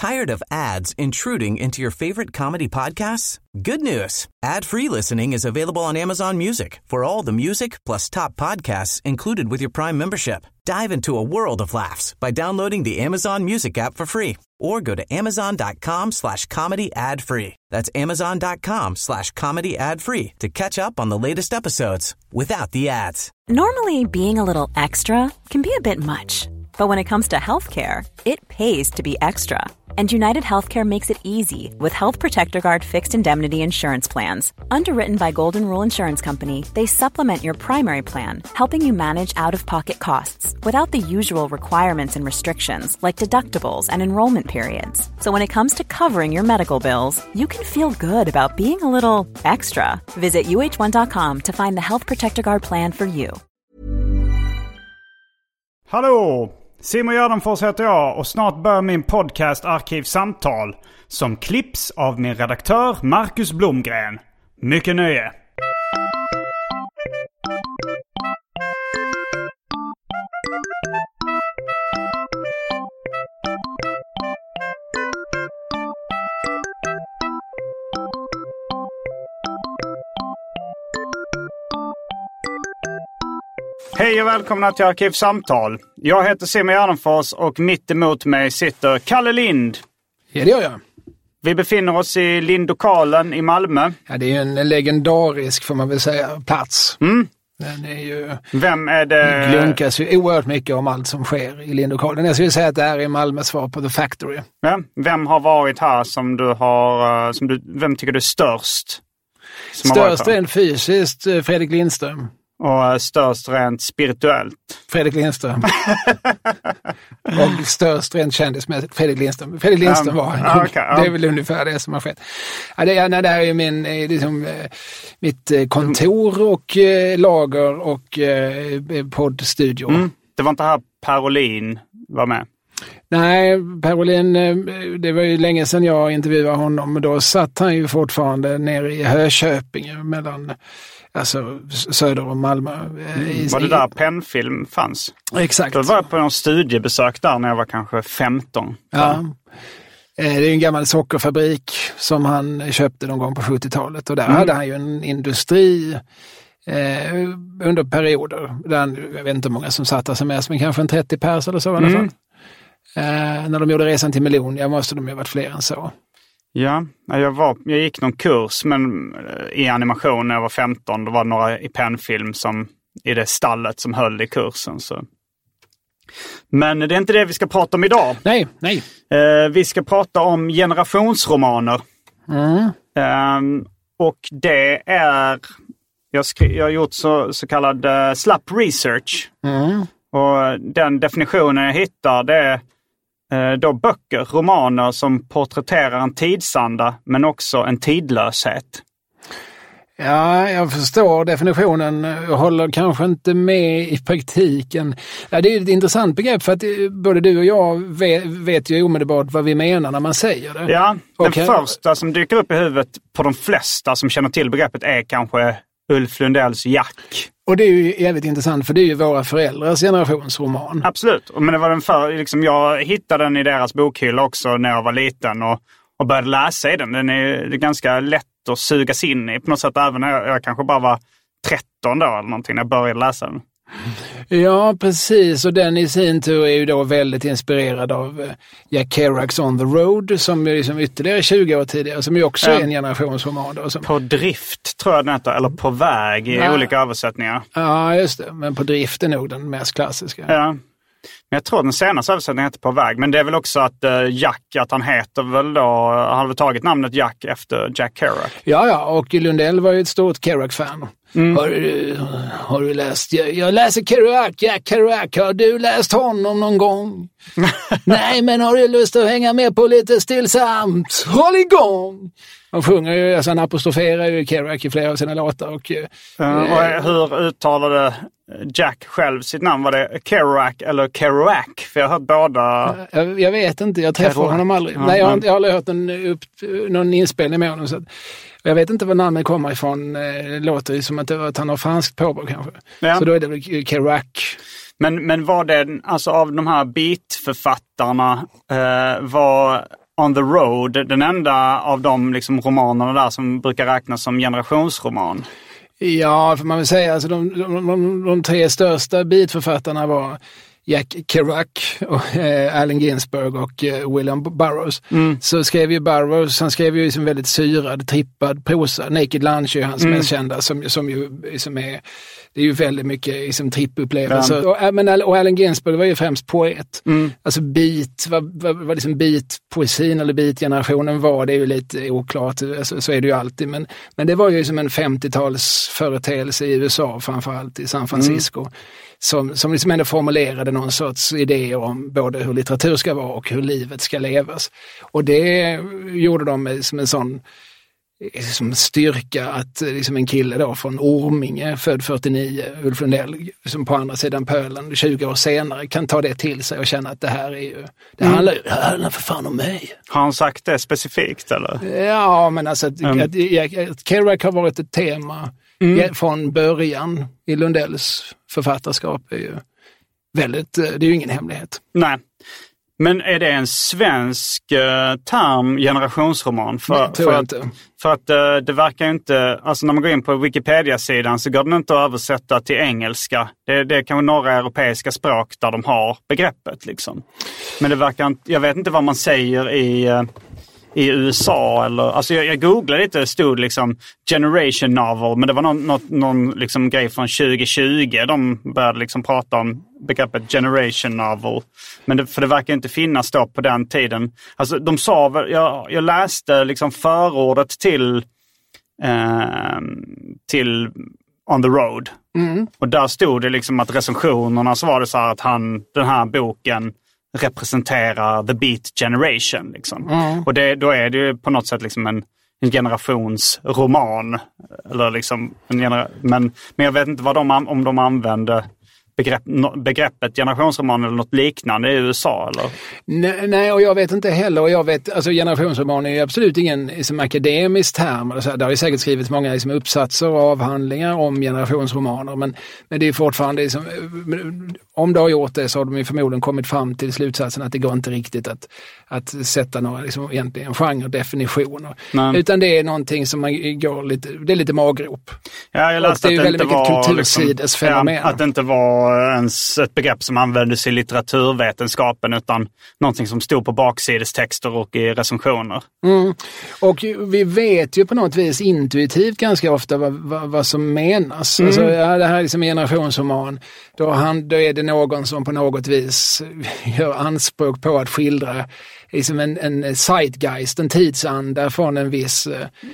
Tired of ads intruding into your favorite comedy podcasts? Good news. Ad-free listening is available on Amazon Music for all the music plus top podcasts included with your Prime membership. Dive into a world of laughs by downloading the Amazon Music app for free or go to amazon.com/comedy ad-free. That's amazon.com/comedy ad-free to catch up on the latest episodes without the ads. Normally, being a little extra can be a bit much. But when it comes to healthcare, it pays to be extra. And United Healthcare makes it easy with Health Protector Guard fixed indemnity insurance plans. Underwritten by Golden Rule Insurance Company, they supplement your primary plan, helping you manage out-of-pocket costs without the usual requirements and restrictions like deductibles and enrollment periods. So when it comes to covering your medical bills, you can feel good about being a little extra. Visit uh1.com to find the Health Protector Guard plan for you. Hallå! Simon Gärdenfors heter jag och snart börjar min podcast Arkivsamtal som klipps av min redaktör Marcus Blomgren. Mycket nöje! Hej och välkomna till Arkivsamtal. Jag heter Simon Gärdenfors och mitt emot mig sitter Kalle Lind. Ja, det gör jag. Vi befinner oss i Lindokalen i Malmö. Ja, det är ju en legendarisk, får man väl säga, plats. Mm. Den är ju... Vem är det? Glunkas ju oerhört mycket om allt som sker i Lindokalen. Jag skulle säga att det här är Malmös svar på The Factory. Ja. Vem har varit här som du har... vem tycker du är störst? Störst rent fysiskt, Fredrik Lindström. Och störst rent spirituellt? Fredrik Lindström. Och störst rent kändismässigt, Fredrik Lindström. Fredrik Lindström var han. Det är väl ungefär det som har skett. Ja, det här är ju mitt kontor och lager och poddstudio. Mm. Det var inte här Per-Olin var med? Nej, Per-Olin, det var ju länge sedan jag intervjuade honom. Och då satt han ju fortfarande nere i Hököping mellan... Alltså söder om Malmö. Var det där pennfilm fanns? Exakt. Då var jag på en studiebesök där när jag var kanske 15. Ja. Det är en gammal sockerfabrik som han köpte någon gång på 70-talet. Och där hade han ju en industri under perioder. Jag vet inte hur många som satt där som mest, men kanske en 30 pers eller så i alla fall. När de gjorde resan till Miljon, måste de ju ha varit fler än så. Ja, jag gick någon kurs i animation när jag var 15. Det var några i pennfilm som i det stallet som höll i kursen. Så. Men det är inte det vi ska prata om idag. Nej. Vi ska prata om generationsromaner. Och det är... Jag har gjort så kallad slapp research. Och den definitionen jag hittar det är då böcker, romaner som porträtterar en tidsanda men också en tidlöshet. Ja, jag förstår definitionen. Jag håller kanske inte med i praktiken. Ja, det är ett intressant begrepp för att både du och jag vet ju omedelbart vad vi menar när man säger det. Ja, den första som dyker upp i huvudet på de flesta som känner till begreppet är kanske Ulf Lundells Jack. Och det är ju jävligt intressant för det är ju våra föräldrars generationsroman. Absolut, men det var jag hittade den i deras bokhylla också när jag var liten och började läsa i den. Den är ganska lätt att sugas in i på något sätt, även när jag kanske bara var 13 då eller någonting när jag började läsa den. Ja, precis. Och den i sin tur är ju då väldigt inspirerad av Jack Kerouacs On the Road som är liksom ytterligare 20 år tidigare, som ju också är en generationsroman. På drift tror jag den heter, eller på väg i olika översättningar. Ja, just det. Men på drift är nog den mest klassiska. Ja. Men jag tror den senaste översättningen heter På väg. Men det är väl också att Jack, att han heter väl då, han har väl tagit namnet Jack efter Jack Kerouac. Ja, och Lundell var ju ett stort Kerouac-fan. Har du läst? Jag läser Kerouac, Jack Kerouac. Har du läst honom någon gång? Nej, men har du lust att hänga med på lite stillsamt? Håll igång! Han sjunger ju, alltså han apostroferar ju Kerouac i flera av sina låtar. Och hur uttalade Jack själv sitt namn? Var det Kerouac eller Kerouac? För jag har hört båda. Jag vet inte, jag träffar honom aldrig. Nej, jag har aldrig hört någon inspelning med honom. Så jag vet inte var namnet kommer ifrån. Det låter ju som att han har franskt påbrå kanske. Ja. Så då är det väl Kerouac. Men var det, alltså av de här beatförfattarna, var On the Road den enda av de liksom romanerna där som brukar räknas som generationsroman? Ja, för man vill säga alltså de tre största beatförfattarna var Jack Kerouac, Allen Ginsberg och William Burroughs. Så skrev ju Burroughs, han skrev ju liksom väldigt syrad, trippad prosa. Naked Lunch är hans mest kända som är, det är ju väldigt mycket liksom trippupplevelser. Och Allen Ginsberg var ju främst poet. Alltså beat, vad liksom beat-poesin eller beat-generationen var, det är ju lite oklart, så är det ju alltid. Men det var ju som en 50-talsföreteelse i USA, framförallt i San Francisco. Som liksom ändå formulerade någon sorts idéer om både hur litteratur ska vara och hur livet ska levas. Och det gjorde de som en sån som styrka att liksom en kille då från Orminge, född 49, Ulf Lundell, som på andra sidan pölen 20 år senare kan ta det till sig och känna att det här är ju, det handlar för fan om mig. Har han sagt det specifikt eller? Ja, men alltså att Kerouac har varit ett tema från början i Lundells författarskap är ju väldigt, det är ju ingen hemlighet. Nej. Men är det en svensk term, generationsroman? För att det verkar ju inte, alltså när man går in på Wikipedia-sidan så går den inte att översätta till engelska. Det är kanske några europeiska språk där de har begreppet liksom. Men det verkar inte, jag vet inte vad man säger i USA eller, alltså jag googlade lite, det stod liksom generation novel, men det var någon liksom grej från 2020 de började liksom prata om begreppet generation novel, men för det verkar inte finnas då på den tiden. Alltså de sa, jag läste liksom förordet till On the Road och där stod det liksom att recensionerna så var det så här att den här boken representerar the beat generation liksom. Och då är det ju på något sätt liksom en generationsroman eller liksom men jag vet inte om de använde begreppet generationsroman eller något liknande i USA eller? Nej, och jag vet inte heller. Och jag vet, alltså generationsroman är ju absolut ingen liksom, akademisk term. Eller så. Det har ju säkert skrivits många liksom, uppsatser och avhandlingar om generationsromaner. Men det är fortfarande, liksom, om det har gjort det så har de ju förmodligen kommit fram till slutsatsen att det går inte riktigt att sätta några liksom, egentligen genre-definitioner. Utan det är någonting som man går lite, det är lite maggrop. Ja, jag läste det är ju väldigt mycket kultursidesfenomen. Liksom, att det inte var ens ett begrepp som användes i litteraturvetenskapen utan någonting som stod på baksidestexter och i recensioner. Och vi vet ju på något vis intuitivt ganska ofta vad som menas. Alltså, det här är liksom generationsroman. Då är det någon som på något vis gör anspråk på att skildra liksom en zeitgeist, en tidsanda från en viss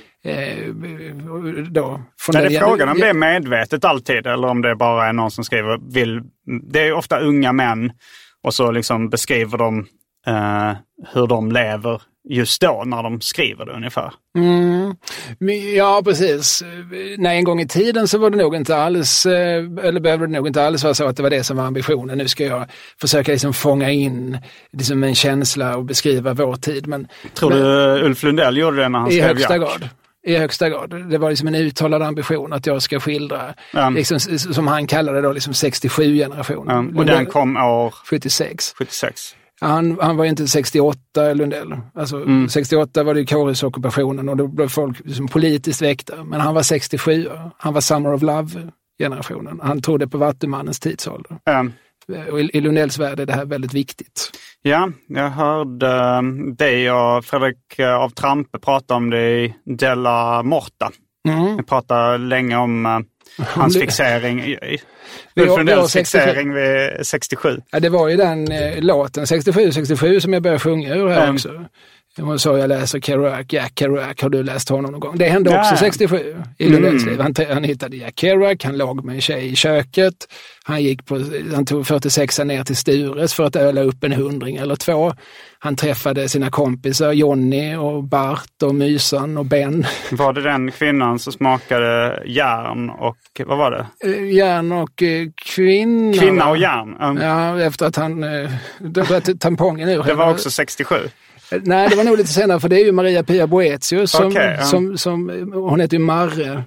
är det frågan om det är medvetet alltid eller om det bara är någon som skriver det är ofta unga män och så liksom beskriver de hur de lever just då när de skriver det ungefär. Ja, precis. Nej, en gång i tiden så var det nog inte alls, eller behövde det nog inte alls vara så att det var det som var ambitionen. Nu ska jag försöka liksom fånga in liksom en känsla och beskriva vår tid. Tror du Ulf Lundell gjorde det när han skrev I högsta grad. Det var liksom en uttalad ambition att jag ska skildra, liksom, som han kallade det då, liksom 67-generationen. Och den kom år 76. Han var inte 68 Lundell. Alltså 68 var det kårhusockupationen och då blev folk liksom politiskt väckta. Men han var 67. Han var Summer of Love-generationen. Han trodde på Vattumannens tidsålder. Och i Lundells värld är det här väldigt viktigt. Ja, jag hörde dig och Fredrik av Trampe prata om det i Della Morta. Vi pratade länge om hans fixering. Ulf Lundells fixering vid 67. Ja, det var ju den låten 67 som jag började sjunga ur här också. Och så jag läser Kerouac, Jack Kerouac, har du läst honom någon gång? Det hände också 67 i Lundells liv. Han hittade Jack Kerouac, han låg med en tjej i köket. Han tog 46 ner till Stures för att öla upp en 100 eller 2. Han träffade sina kompisar Johnny och Bart och Mysan och Ben. Var det den kvinnan som smakade järn och vad var det? Järn och kvinna. Kvinna och järn. Ja, efter att han tampongen ur. Det var också 67. Nej, det var nog lite senare, för det är ju Maria Pia Boetius som hon heter ju Marre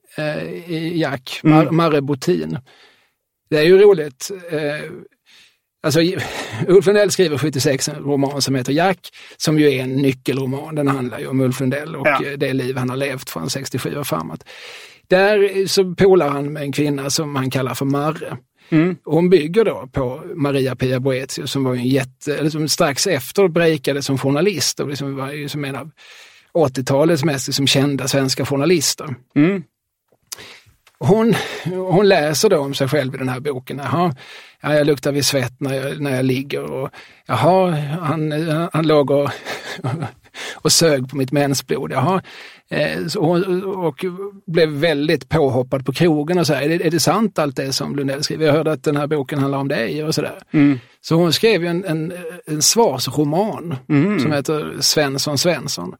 i Jack, Marre Botin. Det är ju roligt. Alltså, Ulf Lundell skriver 76 en roman som heter Jack, som ju är en nyckelroman. Den handlar ju om Ulf Lundell och det liv han har levt från 67 och framåt. Där så polar han med en kvinna som han kallar för Marre. Hon bygger då på Maria Pia Boethius som var ju som strax efter breakade som journalist och liksom var ju som en av 80-talets mest som kända svenska journalister. Hon läser då om sig själv i den här boken. Jag luktar vid svett när jag ligger och han låg och sög på mitt mensblod. Och blev väldigt påhoppad på krogen och så här. Är det sant allt det som Lundell skriver? Jag hörde att den här boken handlar om dig och sådär. Så hon skrev ju en svarsroman som heter Svensson.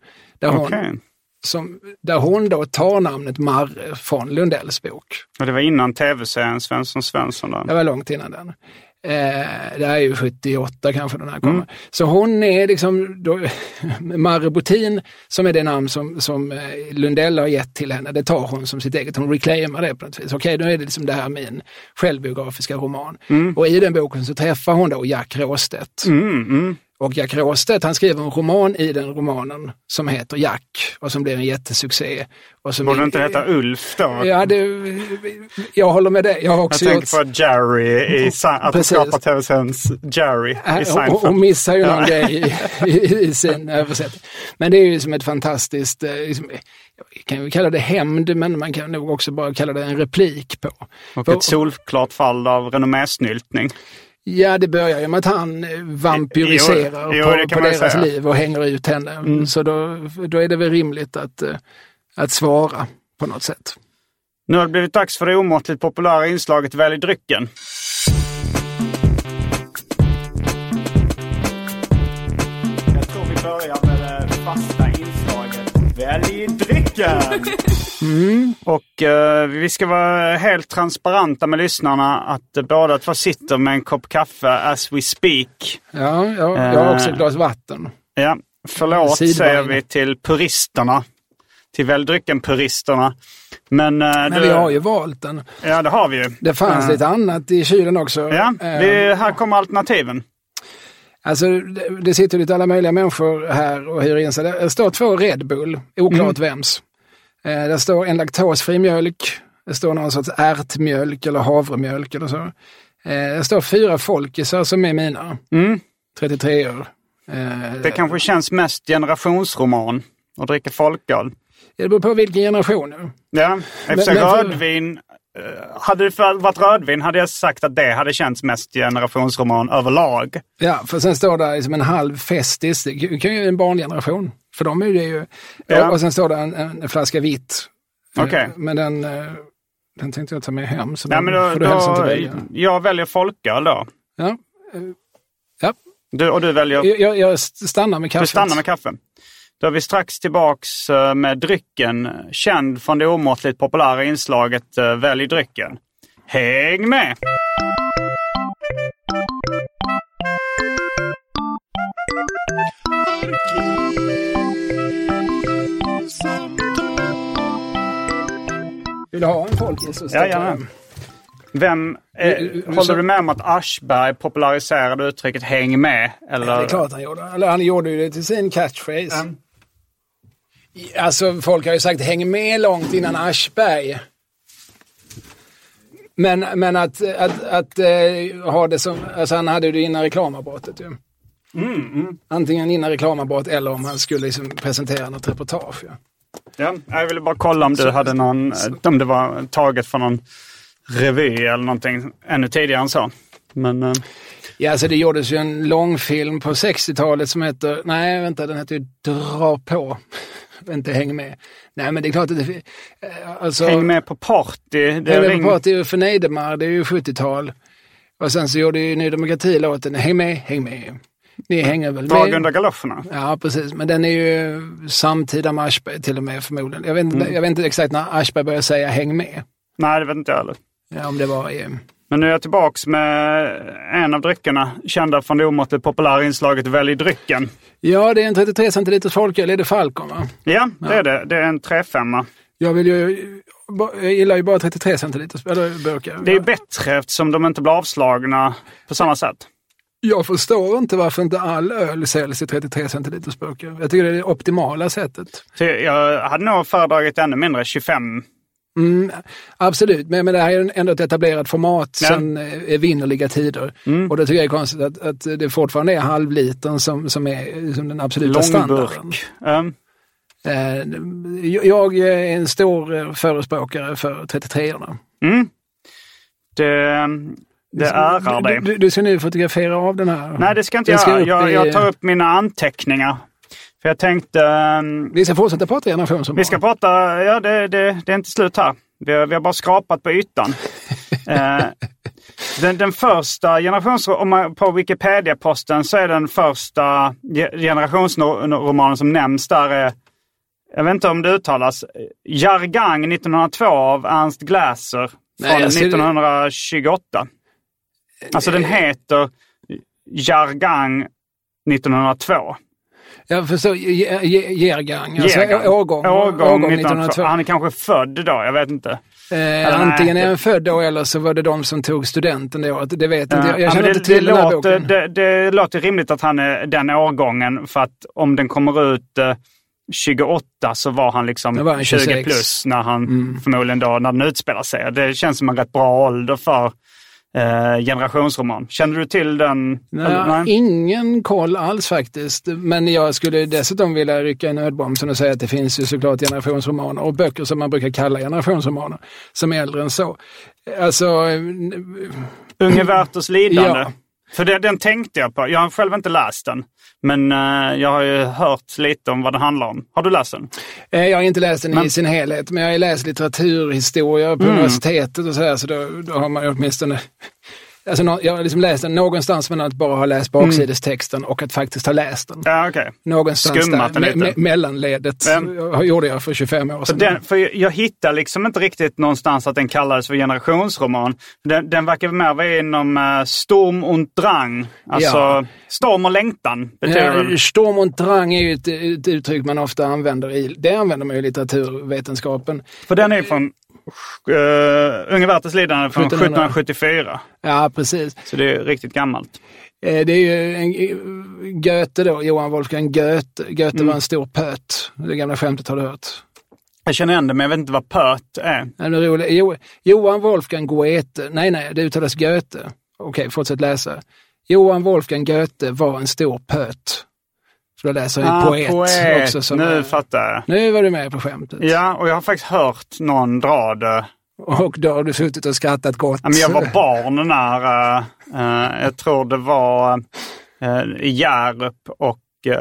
Där hon då tar namnet Marre från Lundells bok. Och det var innan tv-serien Svensson då? Det var långt innan den. Det är ju 78 kanske den här kommer. Så hon är liksom då, Marre Botin, som är det namn som Lundell har gett till henne. Det tar hon som sitt eget. Hon reclaimar det på något vis. Okej, då är det liksom det här min självbiografiska roman. Och i den boken så träffar hon då Jack Råstedt. Och Jack Råstedt, han skriver en roman i den romanen som heter Jack och som blir en jättesuccé. Borde inte heta Ulf då? Ja, jag håller med dig. Jag tänker på Jerry att hon skapar tv-serens Jerry i Seinfeld. Hon missar ju någon grej i sin översättning. Men det är ju som ett fantastiskt, kan vi kalla det hämnd, men man kan nog också bara kalla det en replik på. Och ett solklart fall av renommésnyltning. Ja, det börjar ju med att han vampyriserar på deras liv och hänger ut henne. Så då är det väl rimligt att svara på något sätt. Nu har det blivit dags för det omåttligt populära inslaget Välj drycken. Jag tror vi börjar med det fasta inslaget Välj drycken. Och vi ska vara helt transparenta med lyssnarna att båda två sitter med en kopp kaffe as we speak. Ja, jag har också ett glas vatten. Ja, förlåt säger vi till puristerna. Till väldrycken-puristerna. Men vi har ju valt den. Ja, det har vi ju. Det fanns lite annat i kylen också. Ja, här kommer alternativen. Alltså, det sitter lite alla möjliga människor här och hyr in sig. Det står 2 Red Bull, oklart vems. Det står en laktosfri mjölk. Det står någon sorts ärtmjölk eller havremjölk eller så. Det står 4 folkisar som är mina. 33 år. Det kanske känns mest generationsroman att dricka folköl. Det beror på vilken generation. Ja, eftersom rödvin... Hade det varit rödvin hade jag sagt att det hade känts mest generationsroman överlag. Ja, för sen står det liksom en halv festis. Det kan ju en barngeneration. För de är det ju... Ja. Och sen står det en flaska vitt. Okej. Men den tänkte jag ta med hem. Så ja, men jag väljer folköl då. Ja. Ja. Du väljer... Jag stannar med kaffe. Du stannar med kaffe. Då är vi strax tillbaks med drycken, känd från det omåttligt populära inslaget Välj drycken. Häng med! Vill du ha en folkis? Ja, gärna. Håller du med om att Aschberg populariserade uttrycket häng med? Eller? Ja, det är klart han gjorde. Eller han gjorde ju det till sin catchphrase. Alltså folk har ju sagt häng med långt innan Aschberg. Men att ha det som... Alltså han hade ju det innan reklamavbrottet ju. Antingen innan reklamavbrott eller om han skulle liksom presentera något reportage. Ja, jag ville bara kolla om du hade någon... Om det var taget från någon revy eller någonting ännu tidigare än så. Men... Ja, alltså det gjordes ju en långfilm på 60-talet som heter... Nej, vänta, den heter ju Dra på. Inte Häng med. Nej, men det är klart att det... Alltså, Häng med på party. Häng med på party för Neidemar, det är ju 70-tal. Och sen så gjorde ju Ny Demokrati låten Häng med, häng med. Ni hänger väl med. Drag under galoscherna. Ja, precis. Men den är ju samtida med Aschberg till och med förmodligen. Jag vet inte exakt när Aschberg började säga häng med. Nej, det vet inte jag heller. Ja, om det var... Men nu är jag tillbaks med en av dryckerna, kända från det omåttligt populära inslaget Välj drycken. Ja, det är en 33 centiliters folköl. Är det Falcon, va? Ja, det är det. Det är en 3,5. Jag gillar ju bara 33 centiliters eller burkar. Det är bättre eftersom de inte blir avslagna på samma sätt. Jag förstår inte varför inte all öl säljs i 33 centiliters burkar. Jag tycker det är det optimala sättet. Så jag hade nog föredragit ännu mindre, 25. Absolut, men det här är ändå ett etablerat format sen vinnerliga tider. Och det tycker jag är konstigt att det fortfarande är halvlitern som är som den absoluta standarden. Jag är en stor förespråkare för 33-orna. Det ärar dig. Du ska nu fotografera av den här. Nej, det ska jag inte göra. Jag tar upp mina anteckningar. För jag tänkte... vi ska fortsätta prata generationsroman. Vi ska prata... Ja, det är inte slut här. Vi har bara skrapat på ytan. Den första generationsromanen på Wikipedia-posten så är den första generationsromanen som nämns där är... Jag vet inte om det uttalas. Jargang 1902 av Ernst Gläser från 1928. Alltså den heter Jargang 1902. Jag förstår, Jargang. Alltså årgång 1902. Han är kanske född då, jag vet inte. Antingen är han född då eller så var det de som tog studenten det året. Det vet inte jag. Jag känner inte till den här boken. Det låter rimligt att han är den årgången för att om den kommer ut 28 så var han liksom 20 plus när han förmodligen då när den utspelar sig. Det känns som en rätt bra ålder för generationsroman. Känner du till den? Nej, ingen koll alls faktiskt. Men jag skulle dessutom vilja rycka i nödbromsen och säga att det finns ju såklart generationsromaner och böcker som man brukar kalla generationsromaner som är äldre än så. Alltså... Unge Werthers lidande. Ja. För den tänkte jag på. Jag har själv inte läst den. Men jag har ju hört lite om vad det handlar om. Har du läst den? Jag har inte läst den i sin helhet. Men jag har läst litteraturhistoria på universitetet och sådär. Så då har man åtminstone... Alltså, jag har liksom läst den någonstans men att bara ha läst baksidestexten och att faktiskt ha läst den. Ja, okej. Någonstans skummat där, mellanledet gjorde jag för 25 år sedan. För jag hittar liksom inte riktigt någonstans att den kallades för generationsroman. Den verkar mer vara inom Sturm und Drang. Alltså storm och längtan. Sturm und Drang är ju ett uttryck man ofta använder det använder man i litteraturvetenskapen. För den är från Unge Werthers lidande från 1774. Ja, precis. Så det är riktigt gammalt. Det är ju Goethe då, Johann Wolfgang Goethe. Goethe var en stor pöt. Det gamla skämtet har du hört. Jag känner igen det, men jag vet inte vad pöt är. Johann Wolfgang Goethe. Nej, det uttalas Goethe. Okej, fortsätt läsa. Johann Wolfgang Goethe var en stor pöt. Så då läser jag poet också. Som nu fattar jag. Nu var du med på skämtet. Ja, och jag har faktiskt hört någon dra det. Och då har du suttit och skrattat gott. Men jag var barn när, jag tror det var i Hjärup och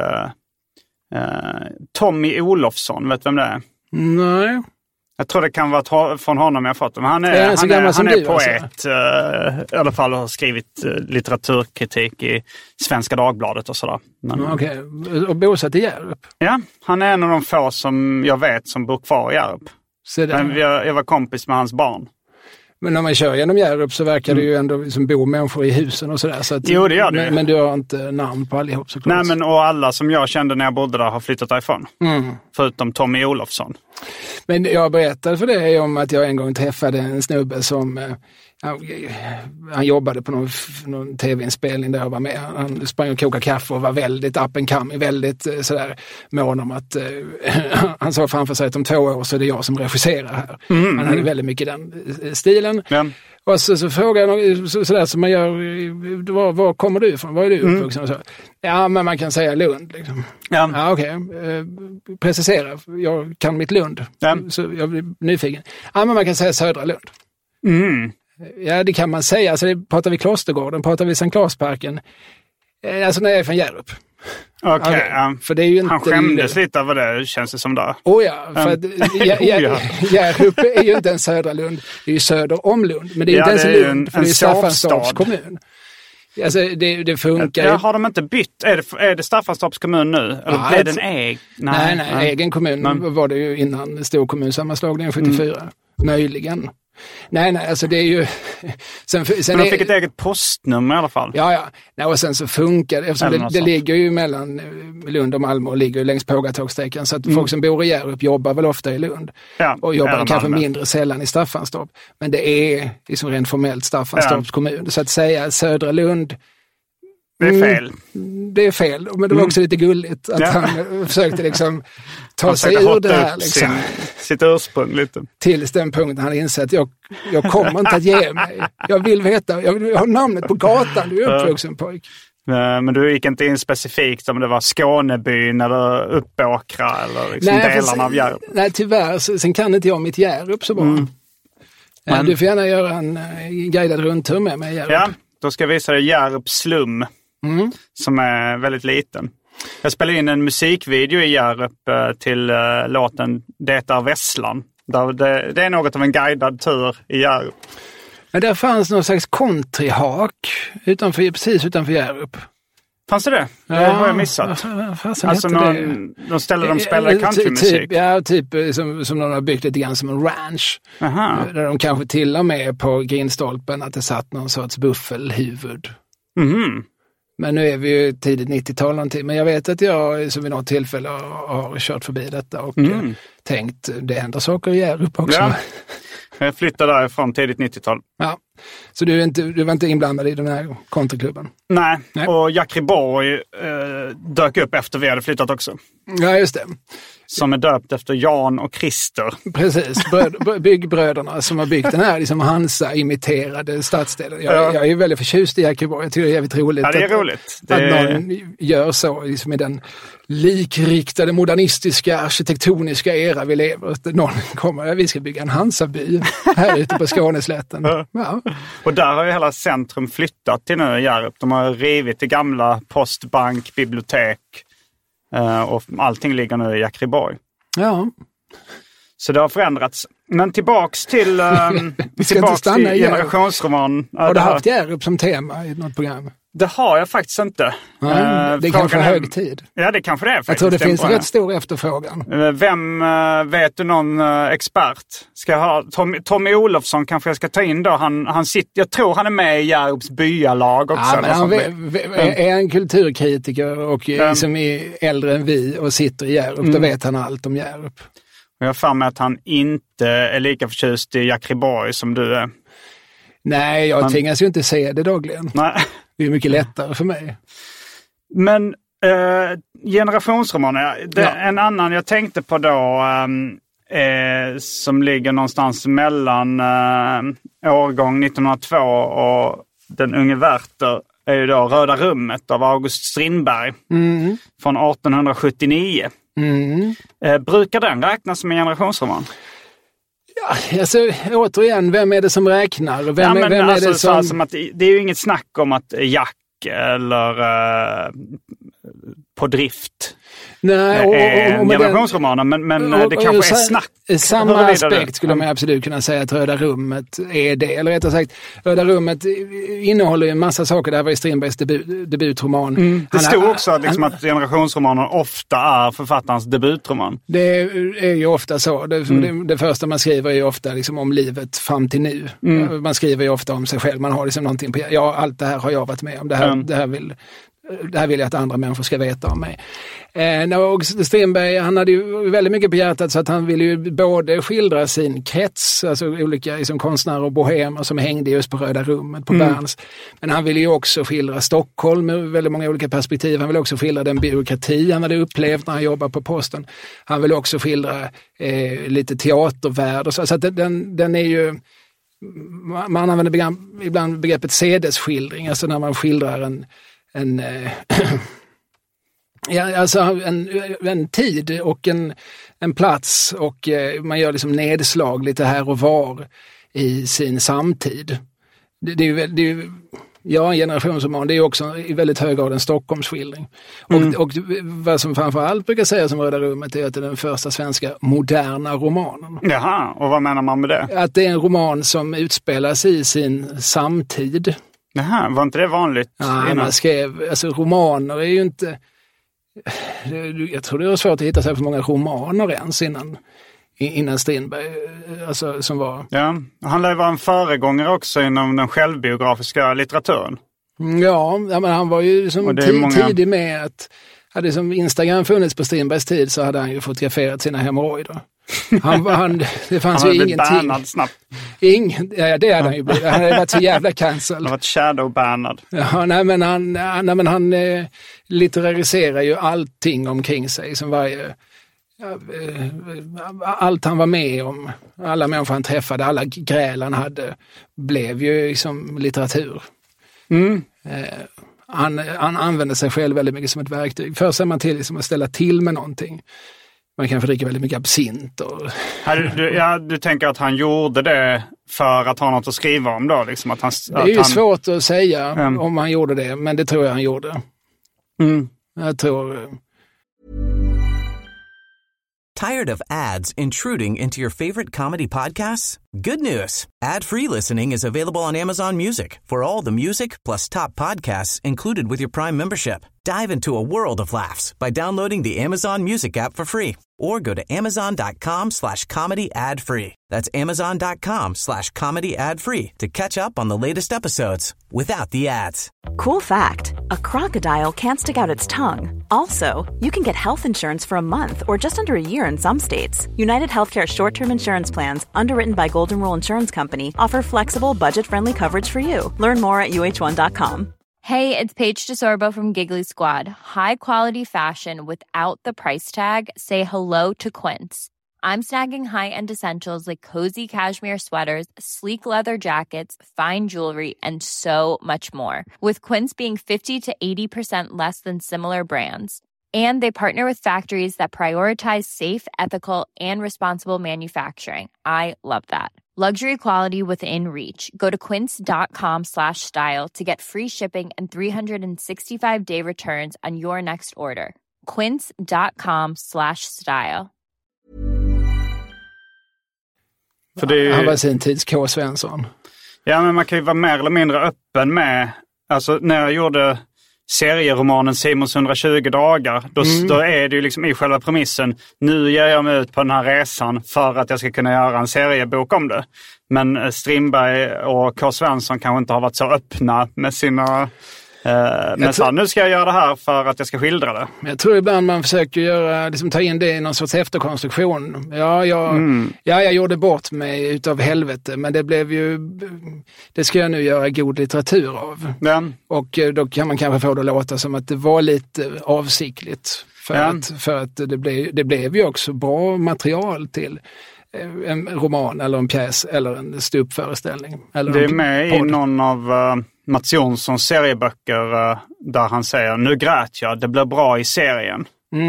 Tommy Olofsson, vet du vem det är? Nej. Jag tror det kan vara från honom jag fått. Men han är poet alltså. I alla fall har skrivit litteraturkritik i Svenska Dagbladet och sådär. Okej, och bosatt i Hjärup? Ja, han är en av de få som jag vet som bor kvar i Hjärup. Men jag var kompis med hans barn. Men när man kör genom Hjärup så verkar det ju ändå liksom bo människor i husen och sådär. Så att, jo, det gör det. Men du har inte namn på allihop såklart. Nej, men och alla som jag kände när jag bodde där har flyttat därifrån. Förutom Tommy Olofsson. Men jag berättade för dig om att jag en gång träffade en snubbe som... Han jobbade på någon tv-inspelning där jag var med. Han sprang och kokade kaffe och var väldigt up and coming, väldigt sådär mån om att han sa framför sig att om 2 år så är det jag som regisserar här. Han hade väldigt mycket den stilen. Ja. Och så frågade jag sådär som man gör, var kommer du ifrån? Var är du uppvuxen? Och så. Ja, men man kan säga Lund. Liksom. Ja, okej. Precisera, jag kan mitt Lund. Ja. Så jag blir nyfiken. Ja, men man kan säga Södra Lund. Ja, det kan man säga. Alltså, pratar vi Klostergården, pratar vi Sankt Claesparken. Alltså när jag är från Hjärup. Okej, för det är ju inte... Han skämdes lite över det, känns det som där. För Hjärup är ju inte en Södra Lund, det är ju söder om Lund. Men det är inte ens Lund, för det är Staffanstorps kommun. Alltså det funkar ju. Har de inte bytt? Är det Staffanstorps kommun nu? Eller är det en egen? Nej, egen kommun var det ju innan storkommunsammanslagningen 74. Möjligen. Nej, alltså det är ju... Sen men de fick ett eget postnummer i alla fall. Ja. Nej, och sen så funkar det, eftersom det ligger ju mellan Lund och Malmö och ligger längs Pågatågssträckan, så att folk som bor i Hjärup jobbar väl ofta i Lund. Ja, och jobbar kanske mindre sällan i Staffanstorp. Men det är liksom rent formellt Staffanstorps kommun. Så att säga Södra Lund Det är fel. Det är fel, men det var också lite gulligt att han försökte liksom ta sig ur det här. Liksom, sitt ursprung lite. Tills den punkten han insett att jag kommer inte att ge mig. Jag vill veta, jag vill ha namnet på gatan, du är uppvuxen pojk. Men du gick inte in specifikt om det var Skånebyn eller Uppåkra eller liksom delarna av Hjärup? Nej, tyvärr. Sen kan inte jag mitt Hjärup så bra. Men du får gärna göra en guidad rundtur med mig i Hjärup. Ja, då ska jag visa dig Hjärups slum som är väldigt liten. Jag spelade in en musikvideo i Hjärup till låten Det är Vesslan. Det är något av en guidad tur i Hjärup. Men där fanns någon slags countryhak precis utanför Hjärup. Fanns det? Det har jag missat. Alltså de ställer de spelar countrymusik. Typ som de har byggt lite grann som en ranch. Aha. Där de kanske till och med på grindstolpen att det satt någon sorts buffelhuvud. Mhm. Men nu är vi ju tidigt 90-tal någonting. Men jag vet att jag som vid något tillfälle har kört förbi detta och tänkt det händer saker i Hjärup också. Ja. Jag flyttade därifrån tidigt 90-tal. Ja, så du var inte inblandad i den här countryklubben? Nej. Och Jakriborg dök upp efter vi hade flyttat också. Ja, just det. Som är döpt efter Jan och Christer. Precis, byggbröderna som har byggt den här liksom Hansa-imiterade stadsdelen. Jag är väldigt förtjust i Jakriborg. Jag tycker det är jävligt roligt. Ja, det är roligt. Att någon gör så liksom i den likriktade, modernistiska, arkitektoniska era vi lever. Att någon kommer, vi ska bygga en Hansaby här ute på Skåneslätten. Ja. Och där har ju hela centrum flyttat till nu i Hjärup. De har rivit det gamla postbank, bibliotek. Och allting ligger nu i Jakriborg. Ja. Så det har förändrats. Men tillbaks till generationsroman. Har du haft Hjärup som tema i något program? Det har jag faktiskt inte. Det är kanske hög tid. Ja, det kanske det är faktiskt. Jag tror det finns rätt stor efterfrågan. Vem vet du någon expert? Ska jag ha Tommy Olofsson kanske jag ska ta in då. Han sitter, jag tror han är med i Hjärups byalag också. Ja, men han är en kulturkritiker och som är äldre än vi och sitter i Hjärup. Då vet han allt om Hjärup. Jag har för mig att han inte är lika förtjust i Jakriborg som du är. Nej, jag tvingas ju inte se det dagligen. Nej. Det är mycket lättare för mig. Men generationsromaner, en annan jag tänkte på då som ligger någonstans mellan årgång 1902 och Den unge Werther är ju då Röda rummet av August Strindberg från 1879. Brukar den räknas som en generationsroman? Ja, alltså återigen, vem är det som räknar? Vem är det som... Som att, det är ju inget snack om att Jack eller På drift generationsromaner, men det kanske är snack. Samma aspekt skulle man absolut kunna säga att Röda rummet är det. Eller rättare sagt, Röda rummet innehåller ju en massa saker. Det här var ju Strindbergs debutroman. Det stod också liksom att generationsromaner ofta är författarens debutroman. Det är ju ofta så. Det första man skriver är ju ofta liksom om livet fram till nu. Man skriver ju ofta om sig själv. Man har liksom någonting på, allt det här har jag varit med om. Det här vill jag att andra människor ska veta om mig. Och Strindberg, han hade ju väldigt mycket på hjärtat så att han ville ju både skildra sin krets, alltså olika liksom, konstnärer och bohemer som hängde just på Röda rummet på Berns. Men han ville ju också skildra Stockholm med väldigt många olika perspektiv. Han ville också skildra den byråkrati han hade upplevt när han jobbade på posten. Han ville också skildra lite teatervärld och så att den är ju... Man använder ibland begreppet sedesskildring, alltså när man skildrar en tid och en plats och man gör liksom nedslag lite här och var i sin samtid. Det är ju en generationsroman, det är också i väldigt hög grad en Stockholmsskildring. Och vad som framförallt brukar sägas om Röda rummet är att det är den första svenska moderna romanen. Jaha, och vad menar man med det? Att det är en roman som utspelas i sin samtid. Jaha, var inte det vanligt? Ja, man skrev, alltså romaner är ju inte... Jag tror det var svårt att hitta så många romaner ens innan Strindberg, alltså, som var... Ja, han lär vara en föregångare också inom den självbiografiska litteraturen. Ja, men han var ju som tidig med hade som Instagram funnits på Strindbergs tid så hade han ju fotograferat sina hemorrojder. Det fanns ju ingenting. Bannad snabbt. Ja, det hade han ju blivit. Han hade varit så jävla cancel. Han har varit shadow-bannad. Ja, nej, men han litterariserar ju allting omkring sig. Som allt han var med om, alla människor han träffade, alla gräl han hade, blev ju liksom litteratur. Han använder sig själv väldigt mycket som ett verktyg. Först är man till liksom att ställa till med någonting. Man kan få dricka väldigt mycket absint. Du tänker att han gjorde det för att ha något att skriva om då? Liksom det är ju svårt att säga om han gjorde det, men det tror jag han gjorde. Jag tror... Tired of ads intruding into your favorite comedy podcasts? Good news. Ad-free listening is available on Amazon Music for all the music plus top podcasts included with your Prime membership. Dive into a world of laughs by downloading the Amazon Music app for free or go to amazon.com/comedy ad-free. That's amazon.com/comedy ad-free to catch up on the latest episodes without the ads. Cool fact, a crocodile can't stick out its tongue. Also, you can get health insurance for a month or just under a year in some states. United Healthcare short-term insurance plans, underwritten by Golden Rule Insurance Company, offer flexible, budget-friendly coverage for you. Learn more at uh1.com. Hey, it's Paige DeSorbo from Giggly Squad. High quality fashion without the price tag. Say hello to Quince. I'm snagging high-end essentials like cozy cashmere sweaters, sleek leather jackets, fine jewelry, and so much more. With Quince being 50 to 80% less than similar brands. And they partner with factories that prioritize safe, ethical, and responsible manufacturing. I love that. Luxury quality within reach. Go to quince.com/style to get free shipping and 365-day returns on your next order. Quince.com/style. Han var sin tids K. Svensson. Ja, men man kan ju vara mer eller mindre öppen med... Alltså, när jag gjorde serieromanen Simons 120 dagar, då är det ju liksom i själva premissen, nu ger jag mig ut på den här resan för att jag ska kunna göra en seriebok om det. Men Strindberg och K. Svensson kanske inte har varit så öppna med sina... nu ska jag göra det här för att jag ska skildra det. Jag tror ibland man försöker göra, liksom, ta in det i någon sorts efterkonstruktion. Jag gjorde bort mig utav helvete, men det blev ju, det ska jag nu göra god litteratur av. Ja. Och då kan man kanske få det att låta som att det var lite avsiktligt. För att det blev ju också bra material till en roman eller en pjäs eller en ståuppföreställning. Eller det är med i någon av Mats Jonssons serieböcker där han säger, nu grät jag, det blev bra i serien.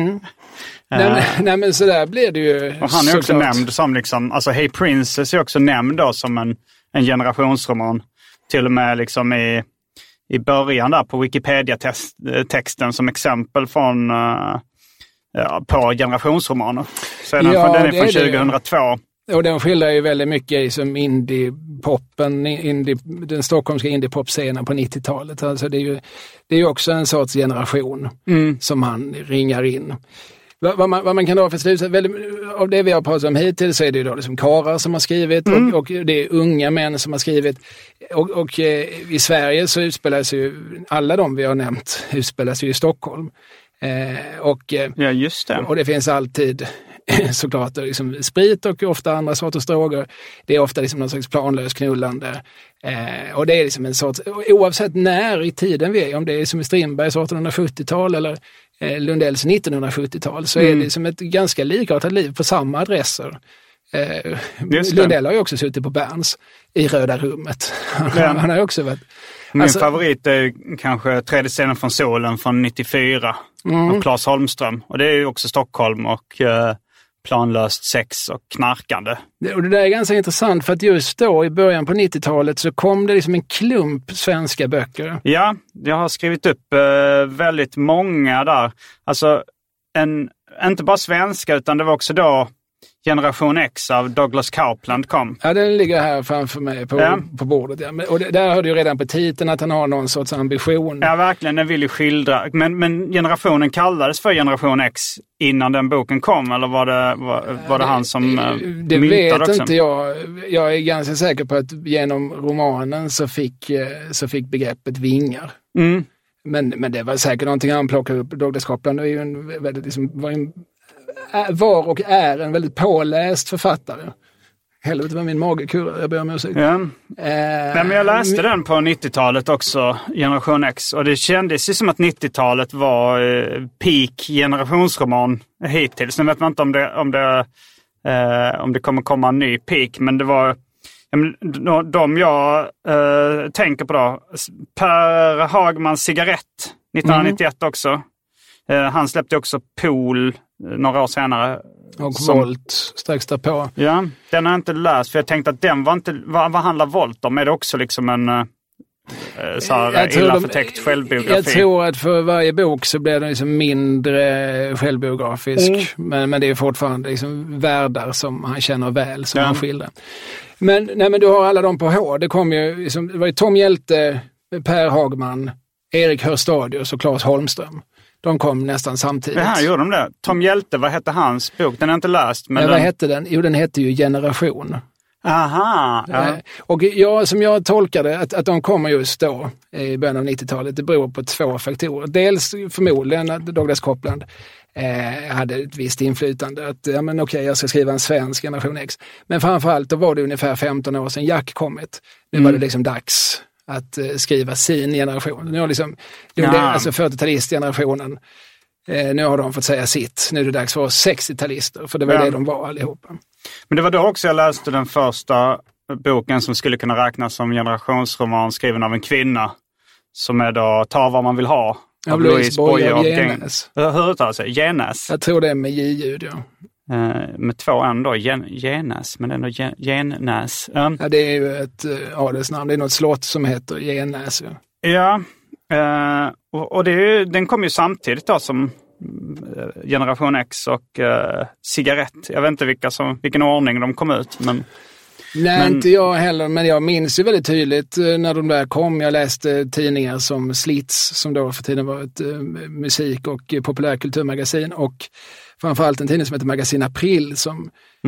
Nej, men så där blir det ju. Och han är också nämnd som liksom, alltså Hey Princess är också nämnd då som en generationsroman. Till och med liksom i början där på Wikipedia-texten som exempel från på generationsromaner. Så är den från 2002. Och den skildrar ju väldigt mycket som indie-poppen, den stockholmska indie-pop-scenen på 90-talet. Alltså det är ju också en sorts generation som han ringar in. Vad man kan dra för slutsats, av det vi har pratat om hittills så är det ju då liksom karlar som har skrivit och det är unga män som har skrivit. Och i Sverige så utspelas ju, alla de vi har nämnt utspelas ju i Stockholm. Ja, just det. Och det finns alltid såklart liksom sprit och ofta andra sorters droger. Det är ofta liksom någon slags planlös knullande. Och det är liksom en sorts, oavsett när i tiden vi är, om det är som i Strindbergs 1870-tal eller Lundells 1970-tal, så är det som ett ganska likartat liv på samma adresser. Lundell har ju också suttit på Berns i Röda rummet. Han har ju också varit... Min favorit är kanske Tredje scenen från solen från 94 av Claes Holmström. Och det är ju också Stockholm och planlöst sex och knarkande. Och det där är ganska intressant för att just då i början på 90-talet så kom det liksom en klump svenska böcker. Ja, jag har skrivit upp väldigt många där. Alltså inte bara svenska utan det var också då Generation X av Douglas Coupland kom. Ja, den ligger här framför mig på bordet. Ja. Och där hörde ju redan på titeln att han har någon sorts ambition. Ja, verkligen. Den vill ju skildra. Men generationen kallades för Generation X innan den boken kom? Eller var det han som det vet också? Inte jag. Jag är ganska säker på att genom romanen så fick begreppet vingar. Men det var säkert någonting han plockade upp. Douglas Coupland är ju var och är en väldigt påläst författare. Helvete vad min mage kurrar, jag ber om ursäkt. Ja. Men jag läste den på 90-talet också, Generation X. Och det kändes ju som att 90-talet var peak generationsroman hittills. Nu vet man inte om det kommer komma en ny peak. Men det var de jag tänker på då. Per Hagmans Cigarett 1991 också. Han släppte också Pool några år senare. Och Volt strax därpå. Ja, den har jag inte läst för jag tänkte att den var inte... Vad handlar Volt om? Är det också liksom en illa förtäckt självbiografi? Jag tror att för varje bok så blir den liksom mindre självbiografisk. Men det är fortfarande liksom världar som han känner väl, som han skildrar. Men du har alla dem på H. Det kom ju liksom, det var ju Tom Hjälte, Per Hagman, Erik Hörstadius och Claes Holmström. De kom nästan samtidigt. Det här gjorde de det. Tom Hjälte, vad hette hans bok? Den har jag inte läst. Men vad hette den? Jo, den hette ju Generation. Aha. Ja. Och som jag tolkade att de kommer just då i början av 90-talet, det beror på 2 faktorer. Dels förmodligen att Douglas Coupland hade ett visst inflytande. Att jag ska skriva en svensk Generation X. Men framförallt då var det ungefär 15 år sedan Jack kommit. Nu var det liksom dags att skriva sin generation. Nu har liksom, alltså 40-talistgenerationen, nu har de fått säga sitt. Nu är det dags för oss 60-talister, för det var det de var allihopa. Men det var då också jag läste den första boken som skulle kunna räknas som generationsroman skriven av en kvinna. Som är då Ta vad man vill ha. Av Louise Boye och Genäs. Hur uttalar sig? Genäs? Jag tror det är med J-ljud, ja. Med 2 n då, Genäs, men ändå Genäs. Ja, det är ju ett adelsnamn, det är något slott som heter Genäs. Ja, och den kom ju samtidigt då som Generation X och Cigarett. Jag vet inte vilken ordning de kom ut, men... Nej, inte jag heller, men jag minns ju väldigt tydligt när de där kom. Jag läste tidningar som Slits, som då för tiden var ett musik- och populärkulturmagasin, och framförallt en tidning som heter Magasin April som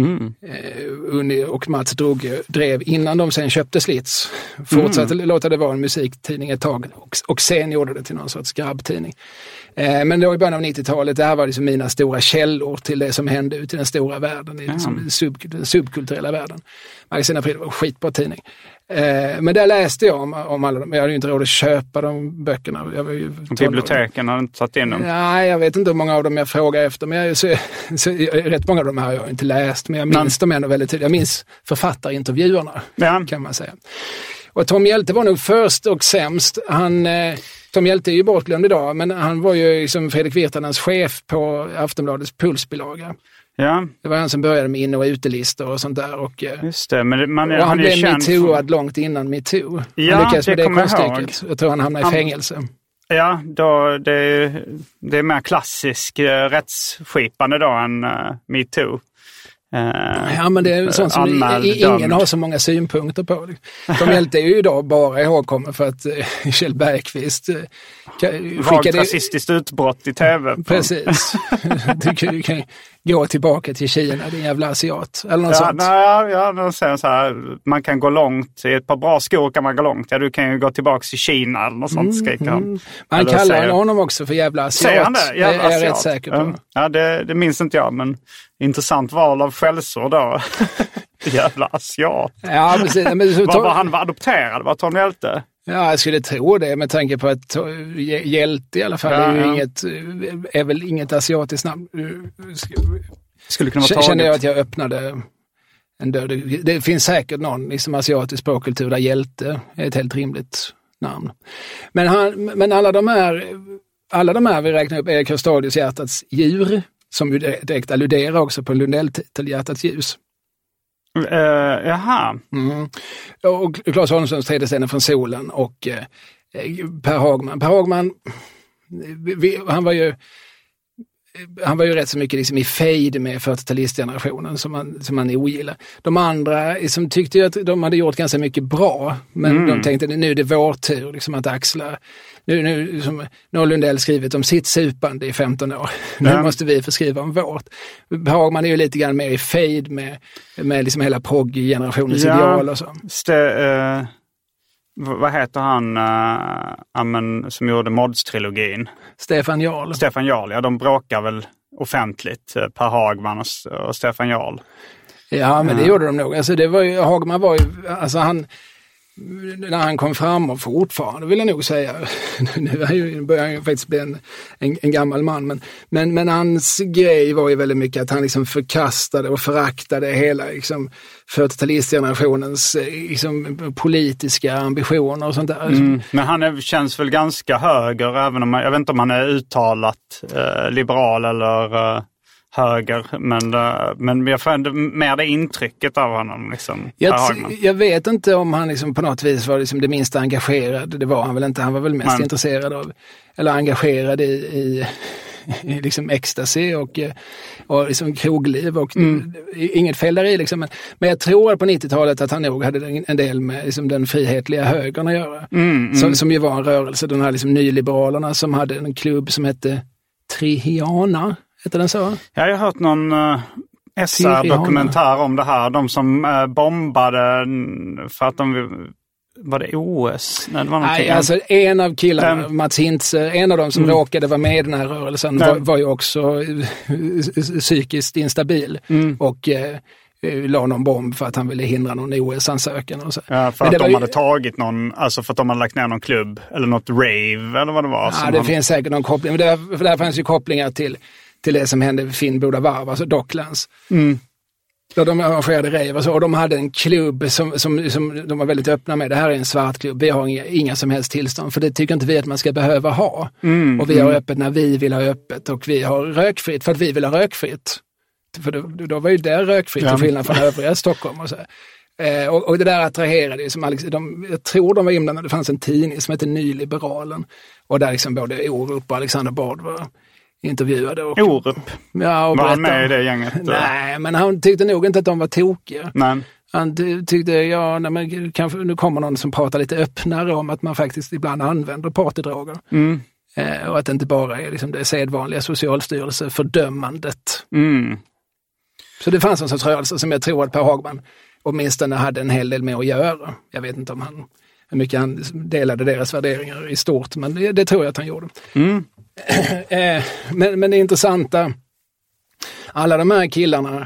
Unni och Mats drev innan de sen köpte Slits. Fortsatte låta det vara en musiktidning ett tag och sen gjorde det till någon sorts grabbtidning. Men då i början av 90-talet, det här var liksom mina stora källor till det som hände ute i den stora världen, i liksom den subkulturella världen. Magasin April var en skitbra tidning. Men där läste jag om alla dem. Jag hade ju inte råd att köpa de böckerna. Jag var ju biblioteken hade inte satt in dem? Nej, jag vet inte hur många av dem jag frågar efter. Men rätt många av dem har jag inte läst. Men jag minns dem ändå väldigt tydligt. Jag minns författarintervjuerna, kan man säga. Och Tom Hjälte var nog först och sämst. Tom Hjälte är ju bortglömd idag, men han var ju liksom Fredrik Virtanens chef på Aftonbladets pulsbilaga. Ja. Det var han som började med in- och utelistor och sånt där. Och, just det, men han blev metooad långt innan metoo. Ja, han lyckades med det konststycket. Jag tror han hamnade i fängelse. Ja, det är mer klassisk rättsskipande då än metoo. Ja, men det är sånt som ingen har så många synpunkter på. Tom Hjälte är ju idag bara ihågkommen för att Kjell Bergqvist skickade ett rasistiskt utbrott i tv. Precis. Du kan gå tillbaka till Kina, din jävla asiat. Eller något sånt. De säger så här, man kan gå långt. I ett par bra skor kan man gå långt. Ja, du kan ju gå tillbaka till Kina eller något sånt, skriker han. Man kallar honom också för jävla asiat. Säger han det? Jävla asiat. Jag är rätt säker på. Ja, det minns inte jag, men intressant val av skällsord då. Jävla asiat. Ja, precis. Var han adopterad? Var Tom Hjälte? Ja, jag skulle tro det med tanke på att Hjälte i alla fall är väl inget asiatiskt namn. Skulle kunna vara taget. Kände jag att jag öppnade en dörr. Det finns säkert någon liksom asiatisk språkkultur där Hjälte är ett helt rimligt namn. Men alla de här vi räknar upp, Erik Hörstadius Hjärtats djur, som ju direkt alluderar också på Lundell-titel Hjärtats ljus. Jaha. Och Claes Holmströms Tredje stenen från solen och Per Hagman. Per Hagman, han var ju rätt så mycket liksom i fejd med 40-talistgenerationen som man ogillar. De andra som tyckte ju att de hade gjort ganska mycket bra, men de tänkte nu är det vår tur liksom att axla. Nu har Lundell skrivit om sitt supande i 15 år. Nu måste vi få skriva om vårt. Hagman är ju lite grann mer i fejd med liksom hela progg-generationens ideal och så. vad heter han som gjorde Mods-trilogin? Stefan Jarl, ja. De bråkar väl offentligt, Per Hagman och Stefan Jarl. Ja, men det gjorde de nog. Alltså Hagman var ju, alltså när han kom fram och fortfarande vill jag nog säga, nu börjar han ju faktiskt bli en gammal man, men hans grej var ju väldigt mycket att han liksom förkastade och föraktade hela liksom 40-talistgenerationens liksom politiska ambitioner och sånt där. Men han känns väl ganska höger, även om jag vet inte om han är uttalat liberal eller höger, men jag får ändå mer det intrycket av honom. Liksom, jag vet inte om han liksom på något vis var liksom det minsta engagerad. Det var han väl inte. Han var väl mest intresserad av, eller engagerad i liksom ecstasy och liksom krogliv och inget fel där i liksom. Men jag tror på 90-talet att han nog hade en del med liksom den frihetliga högern att göra. Som ju var en rörelse, de här liksom nyliberalerna som hade en klubb som hette Trihiana. Heter den så? Jag har hört någon SR-dokumentär om det här. De som bombade för att de... Var det OS? Nej, alltså en av killarna, Mats Hintze, en av dem som råkade vara med i den här rörelsen var ju också psykiskt instabil och la någon bomb för att han ville hindra någon OS-ansökan. Och så. Ja, för att de hade tagit någon, alltså för att de hade lagt ner någon klubb eller något rave eller vad det var. Ja, det finns säkert någon koppling. Men för där fanns ju kopplingar till det som hände vid Finnboda varv, alltså Docklands. Då de arrangerade rave och så, och de hade en klubb som de var väldigt öppna med. Det här är en svart klubb, vi har inga som helst tillstånd, för det tycker inte vi att man ska behöva ha. Och vi har öppet när vi vill ha öppet, och vi har rökfritt för att vi vill ha rökfritt. För då var ju det rökfritt till skillnad från övriga Stockholm och så. Och det där attraherade ju som jag tror de var inblandade. Det fanns en tidning som hette Nyliberalen, och där liksom både Orup och Alexander Bard var intervjuade. Orup? Ja, och var han med i det gänget? Nej, men han tyckte nog inte att de var tokiga. Nej. Han tyckte, men kanske nu kommer någon som pratar lite öppnare om att man faktiskt ibland använder partydroger. Och att det inte bara är liksom det sedvanliga socialstyrelsefördömandet. Så det fanns en sorts rörelse som jag tror att Per Hagman åtminstone hade en hel del med att göra. Jag vet inte om hur mycket han delade deras värderingar i stort, men det tror jag att han gjorde. Men det intressanta, alla de här killarna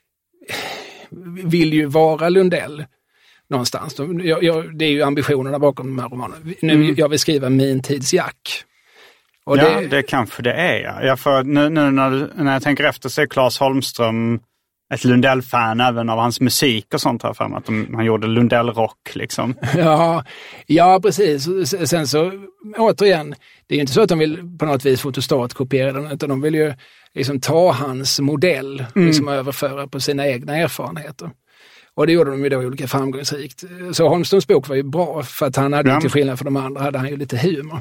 vill ju vara Lundell någonstans. Det är ju ambitionerna bakom de här romanerna. Jag vill skriva min tids Jack. Och det kanske det är. Ja, för nu när jag tänker efter så är Claes Holmström ett Lundell-fan även av hans musik och sånt här, för att han gjorde Lundell-rock liksom. Ja, precis. Sen så, återigen, det är ju inte så att de vill på något vis fotostatkopiera den, utan de vill ju liksom ta hans modell liksom överföra på sina egna erfarenheter. Och det gjorde de ju då olika framgångsrikt. Så Holmströms bok var ju bra, för att han hade till skillnad från de andra hade han ju lite humor.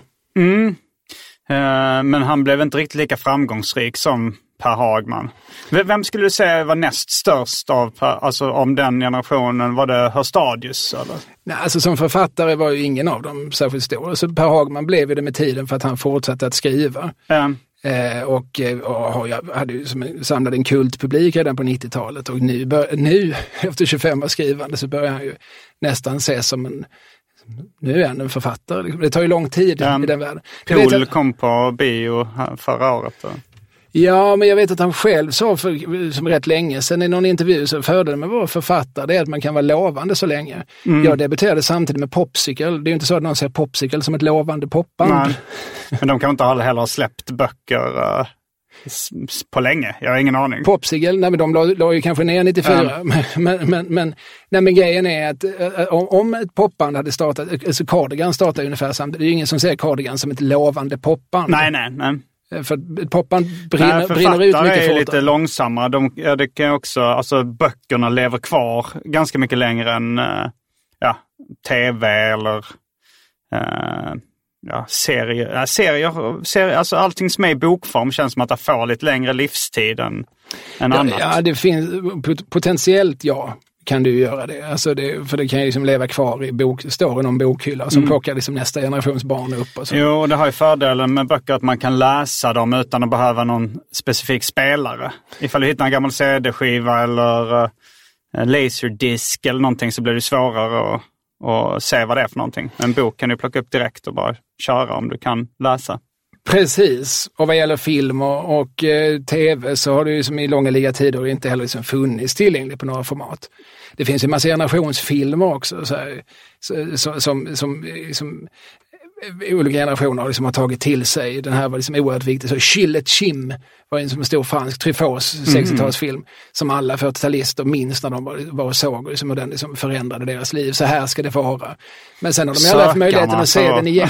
Men han blev inte riktigt lika framgångsrik som Per Hagman. Vem skulle du säga var näst störst alltså om den generationen? Var det Hörstadius eller? Nej, alltså som författare var ju ingen av dem särskilt stor. Så Per Hagman blev ju det med tiden för att han fortsatte att skriva. Och hade ju samlat en kultpublik redan på 90-talet, och nu efter 25 år skrivande så börjar han ju nästan ses som nu är han en författare. Det tar ju lång tid i den världen. Poul kom på bio förra året då. Ja, men jag vet att han själv sa som rätt länge sedan i någon intervju, så fördelen med att vara författare det är att man kan vara lovande så länge. Jag debuterade samtidigt med Popsicle. Det är ju inte så att någon ser Popsicle som ett lovande popband. Nej. Men de kan inte heller ha släppt böcker på länge. Jag har ingen aning. Popsicle, nej, men de la ju kanske ner 94. Men grejen är att om ett popband hade startat, alltså Cardigan startade ungefär samtidigt. Det är ju ingen som ser Cardigan som ett lovande popband. Nej. För popband brinner ut mycket fortare. Är lite långsammare. Det kan också, alltså böckerna lever kvar ganska mycket längre än tv eller serier. Alltså allting som är i bokform känns som att det får lite längre livstid än annat. Ja, det finns potentiellt kan du göra det. Alltså för det kan ju liksom leva kvar i står i någon bokhylla som plockar liksom nästa generations barn upp. Och så. Jo, det har ju fördelen med böcker att man kan läsa dem utan att behöva någon specifik spelare. Ifall du hittar en gammal CD-skiva eller laserdisk eller någonting så blir det svårare att och se vad det är för någonting. En bok kan du plocka upp direkt och bara köra om du kan läsa. Precis, och vad gäller film och tv så har det ju som i långa liga tider inte heller liksom funnits tillgängligt på några format. Det finns ju en massa generationsfilmer också som olika generationer liksom har tagit till sig. Den här var liksom oerhört viktig. Så Chillet Chim var en stor fransk Truffauts 60-talsfilm som alla 40-talister minns när de var och såg liksom, och den liksom förändrade deras liv. Så här ska det vara. Men sen har de aldrig haft möjligheten att se den igen.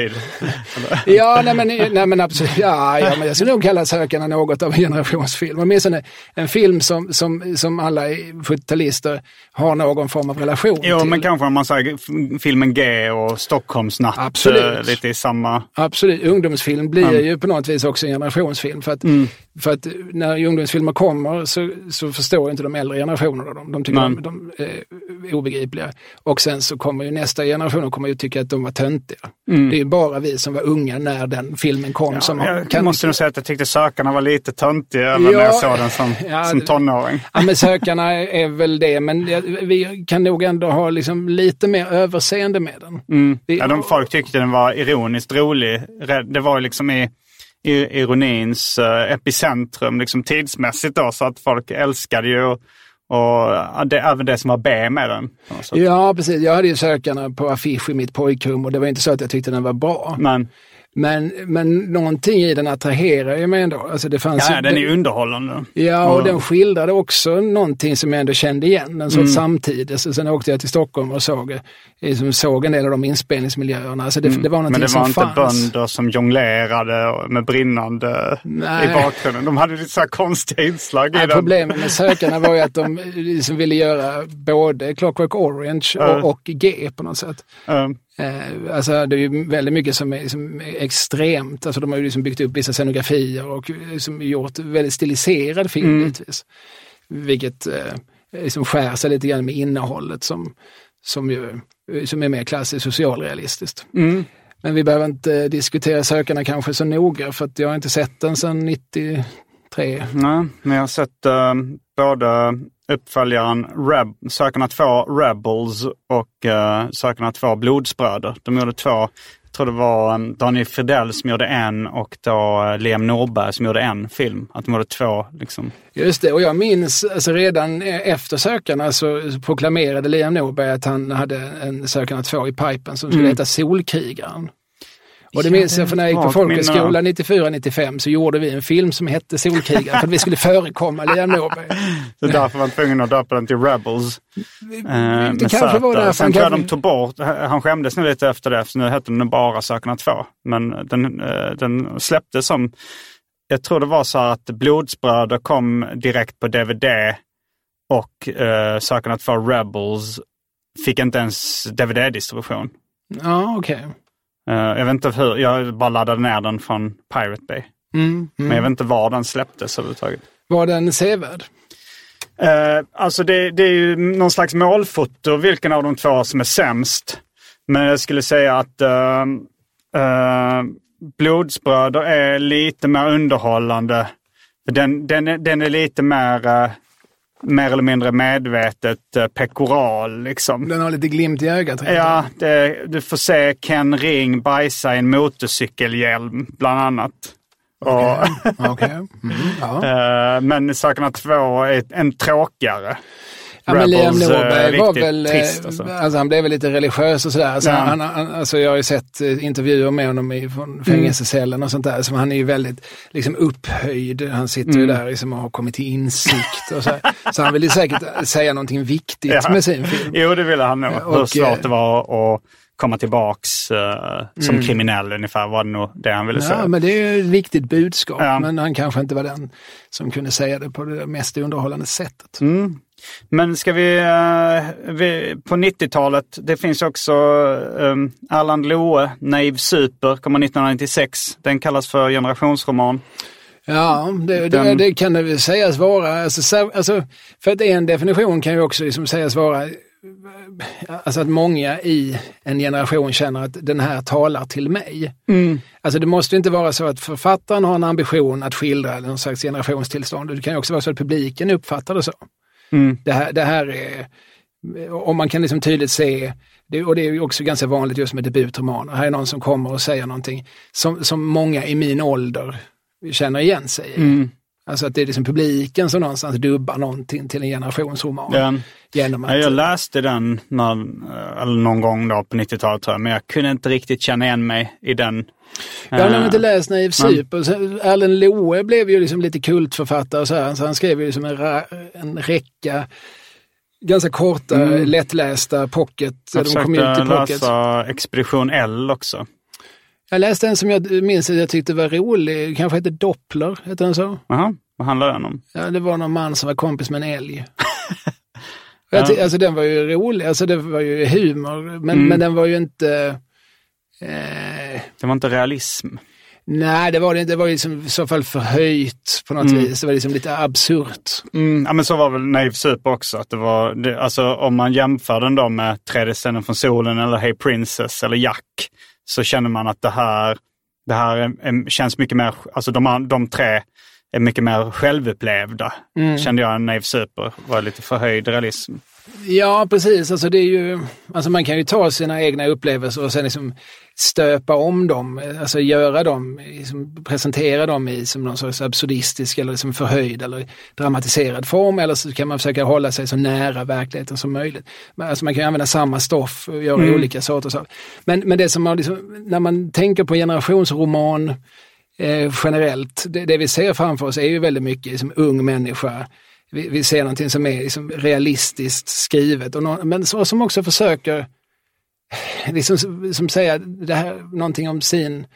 Ja, nej men absolut. Ja, men jag skulle nog kalla Sökarna något av en generationsfilm. Åtminstone en film som alla 40-talister har någon form av relation till. Jo, men kanske om man säger filmen G och Stockholmsnatt. Absolut. Lite i samma... Absolut. Ungdomsfilm blir ju på något vis också en generationsfilm. För att när ungdomsfilmer kommer så förstår inte de äldre generationerna dem. De tycker de är obegripliga. Och sen så kommer ju nästa generation kommer ju tycka att de var töntiga. Det är ju bara vi som var unga när den filmen kom. Jag måste nog säga att jag tyckte Sökarna var lite töntiga när jag såg den som tonåring. Ja, men Sökarna är väl det. Men vi kan nog ändå ha liksom lite mer överseende med den. Folk tyckte den var ironiskt rolig. Det var liksom i ironins epicentrum liksom tidsmässigt då, så att folk älskade ju och det även det som var B med den. Ja, precis. Jag hade ju Sökarna på affisch i mitt pojkrum och det var inte så att jag tyckte den var bra. Men någonting i den attraherar ju mig ändå. Alltså det fanns den är underhållande. Ja, och den skildrade också någonting som jag ändå kände igen. En sorts samtidigt. Så sen åkte jag till Stockholm och såg en del av de inspelningsmiljöerna. Alltså det var någonting som fanns. Men det var inte bönder som jonglerade med brinnande i bakgrunden. De hade lite så här konstiga inslag i den. Problemet med Sökarna var ju att de liksom ville göra både Clockwork Orange och G på något sätt. Alltså det är ju väldigt mycket som är extremt. Alltså de har ju liksom byggt upp vissa scenografier och liksom gjort väldigt stiliserad film givetvis. Vilket liksom skär sig lite grann med innehållet som är mer klassiskt socialrealistiskt. Men vi behöver inte diskutera Sökarna kanske så noga för att jag har inte sett den sedan 93. Nej, men jag har sett både uppföljaren Sökarna 2 Rebels och Sökarna 2 Blodsbröder. De gjorde 2, jag tror det var Daniel Fridell som gjorde en och då Liam Norberg som gjorde en film. Att de gjorde 2 liksom. Just det, och jag minns alltså redan efter Sökarna så proklamerade Liam Norberg att han hade en Sökarna 2 i pipen som skulle heta Solkrigaren. Och det minns jag för när jag gick på folkhögskolan 94-95 så gjorde vi en film som hette Solkrigaren för att vi skulle förekomma Liam Norberg. Så därför var han tvungen att döpa den till Rebels. Det kanske var därför sen tror jag de tog bort, han skämdes nu lite efter det, så nu heter den bara Sökarna 2. Men den släpptes som, jag tror det var så att Blodsbröder kom direkt på DVD och Sökarna 2 Rebels fick inte ens DVD-distribution. Ja, okej. Jag vet inte hur, jag bara laddade ner den från Pirate Bay. Men jag vet inte var den släpptes överhuvudtaget. Var den sevärd? Alltså det är ju någon slags målfoto vilken av de två som är sämst. Men jag skulle säga att Blodsbröder är lite mer underhållande. Den är lite mer eller mindre medvetet pekoral liksom. Den har lite glimt i ögat. Ja, du får se Ken Ring bajsa i en motorcykelhjälm bland annat. Okay. Men Sökarna 2 är en tråkigare. Ja, men Liam Norberg var väl trist, alltså han blev väl lite religiös och sådär. Så alltså jag har ju sett intervjuer med honom från fängelsecellen och sånt där. Så han är ju väldigt liksom upphöjd. Han sitter ju där liksom och har kommit till insikt. Och så han vill ju säkert säga någonting viktigt med sin film. Jo, det ville han nog. Hur svårt det var att komma tillbaks som kriminell ungefär, var det nog det han ville säga. Ja, men det är ju ett viktigt budskap. Ja. Men han kanske inte var den som kunde säga det på det mest underhållande sättet. Men ska vi på 90-talet, det finns också Erland Loe, Naiv Super, kommer 1996. Den kallas för generationsroman. Ja, det kan det väl sägas vara. Alltså, för att en definition kan ju också liksom sägas vara alltså att många i en generation känner att den här talar till mig. Alltså det måste inte vara så att författaren har en ambition att skildra någon slags generationstillstånd. Det kan ju också vara så att publiken uppfattar det så. Det här är Och man kan liksom tydligt se, och det är ju också ganska vanligt just med debutromaner. Här är någon som kommer och säger någonting som många i min ålder känner igen sig i. Alltså att det är liksom publiken som någonstans dubbar någonting till en generationsroman. Genom att... Jag läste den någon gång då på 90-talet tror jag, men jag kunde inte riktigt känna igen mig i den. Jag har nog inte läst Naiv Super. Erlend Loe blev ju liksom lite kultförfattare och så här, så han skrev ju liksom en räcka ganska korta, lättlästa pocket. Jag försökte läsa Expedition L också. Jag läste en som jag minns att jag tyckte var rolig. Kanske heter Doppler, heter den så? Jaha, vad handlar den om? Ja, det var någon man som var kompis med en älg. Alltså den var ju rolig, alltså det var ju humor, men den var ju inte... Det var inte realism. Nej, det var det inte. Det var liksom i så fall förhöjt på något vis. Det var liksom lite absurt. Ja, men så var väl Naiv Super också. Att det var, alltså, om man jämför den då med Tredje scenen från solen eller Hey Princess eller Jack, så känner man att det här känns mycket mer, alltså de tre är mycket mer självupplevda. Kände jag. Naiv Super var lite förhöjd realism. Ja, precis. Alltså det är ju, alltså man kan ju ta sina egna upplevelser och sen liksom stöpa om dem, alltså göra dem, liksom presentera dem i som någon sorts absurdistisk eller liksom förhöjd eller dramatiserad form, eller så kan man försöka hålla sig så nära verkligheten som möjligt. Alltså man kan ju använda samma stoff och göra olika sorter saker. Men det som man liksom, när man tänker på generationsroman generellt, det vi ser framför oss är ju väldigt mycket liksom ung människa. Vi ser någonting som är liksom realistiskt skrivet, men så som också försöker liksom, som säger det här, någonting om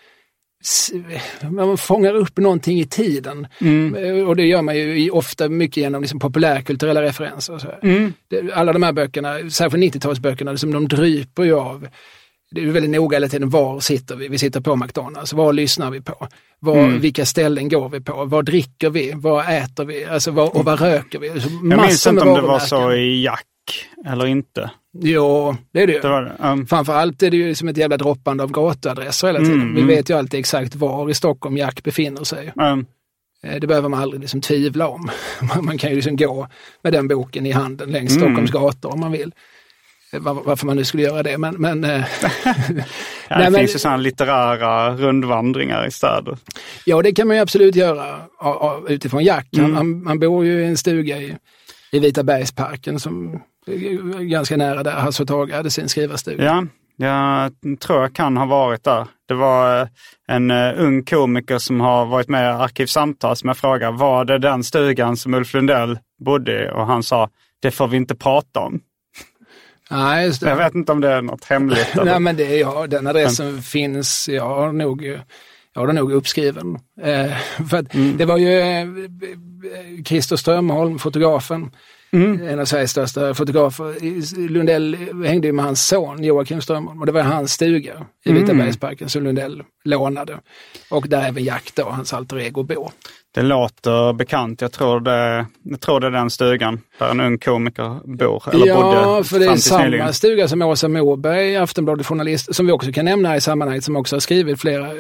man fångar upp någonting i tiden. Och det gör man ju ofta mycket genom liksom populärkulturella referenser. Och så här. Alla de här böckerna, särskilt 90-talsböckerna, liksom, de dryper ju av. Det är väldigt noga hela tiden, var sitter vi? Vi sitter på McDonalds. Vad lyssnar vi på? Vilka ställen går vi på? Vad dricker vi? Vad äter vi? Alltså, vad röker vi? Alltså, jag minns inte om det var så i Jack eller inte. Jo, det är det ju. Det var det. Framförallt är det ju som ett jävla droppande av gatuadresser hela tiden. Vi vet ju alltid exakt var i Stockholm Jack befinner sig. Det behöver man aldrig liksom tvivla om. Man kan ju liksom gå med den boken i handen längs Stockholms gator om man vill. Varför man nu skulle göra det, men det finns ju sådana litterära rundvandringar i städer. Ja, det kan man ju absolut göra utifrån Jack. Han bor ju i en stuga i Vitabergsparken som är ganska nära där Hasse och Tage hade sin skrivarstuga. Ja, jag tror jag kan ha varit där. Det var en ung komiker som har varit med i Arkivsamtal som jag frågade, var det den stugan som Ulf Lundell bodde i? Och han sa, det får vi inte prata om. Nej, just det. Jag vet inte om det är något hemligt. Nej, men det är den adressen finns. Jag har nog uppskriven. För att det var ju Christer Strömholm, fotografen, en av Sveriges största fotografer. Lundell hängde ju med hans son Joakim Strömholm, och det var hans stuga i Vitabergsparken som Lundell lånade. Och där även Jack då, hans alter ego bor. Det låter bekant. Jag tror det är den stugan där en ung komiker bor. Eller bodde, för det är samma stuga som Åsa Moberg, Aftonbladet journalist, som vi också kan nämna i sammanhanget, som också har skrivit flera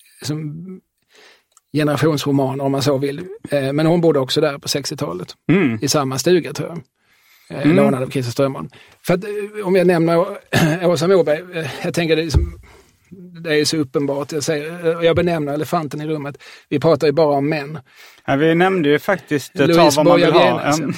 generationsromaner om man så vill. Men hon bodde också där på 60-talet. I samma stuga tror jag. Lånad av Christer Strömholm. För att, om jag nämner Åsa Moberg, jag tänker det är så uppenbart. Jag benämner elefanten i rummet. Vi pratar ju bara om män. Ja, vi nämnde ju faktiskt ta vad man vill ha.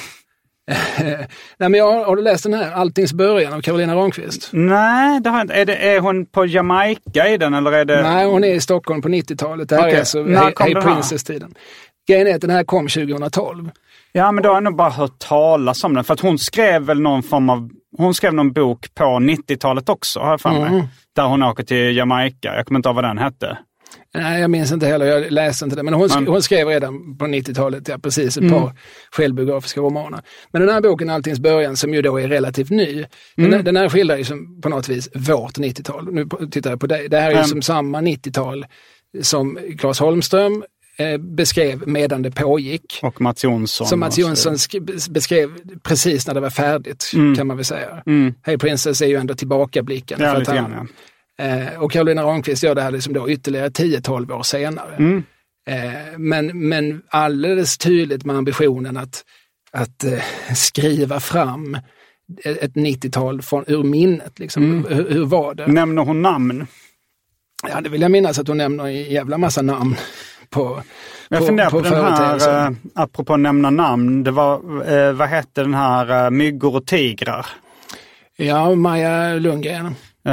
Nej, men har du läst den här Alltings början av Carolina Ramqvist? Nej, det har jag inte. Är hon på Jamaica i den eller är det... Nej, hon är i Stockholm på 90-talet. Det här är alltså Hey Princess-tiden. Grejen är att den här kom 2012. Ja, men då har jag nog bara hört talas om den. För att hon skrev väl hon skrev någon bok på 90-talet också, har jag för mig. Där hon åker till Jamaica. Jag kommer inte ihåg vad den hette. Nej, jag minns inte heller. Jag läste inte det. Men hon skrev redan på 90-talet precis ett par självbiografiska romaner. Men den här boken, Alltings början, som ju då är relativt ny. Den här skildrar ju som på något vis vårt 90-tal. Nu tittar jag på dig. Det här är ju som samma 90-tal som Claes Holmström beskrev medan det pågick. Och Mats Jonsson. Som Mats Jonsson beskrev precis när det var färdigt, kan man väl säga. Hey Princess är ju ändå tillbakablickande. Ja, för lite att grann, och Carolina Ramqvist gör det här liksom då ytterligare 10-12 år senare. Men alldeles tydligt med ambitionen att skriva fram ett 90-tal ur minnet. Liksom. Hur var det? Nämner hon namn? Ja, det vill jag minnas att hon nämner en jävla massa namn på jag funderar på den här, apropå nämna namn, det var, vad hette den här, Myggor och tigrar? Ja, Maja Lundgren.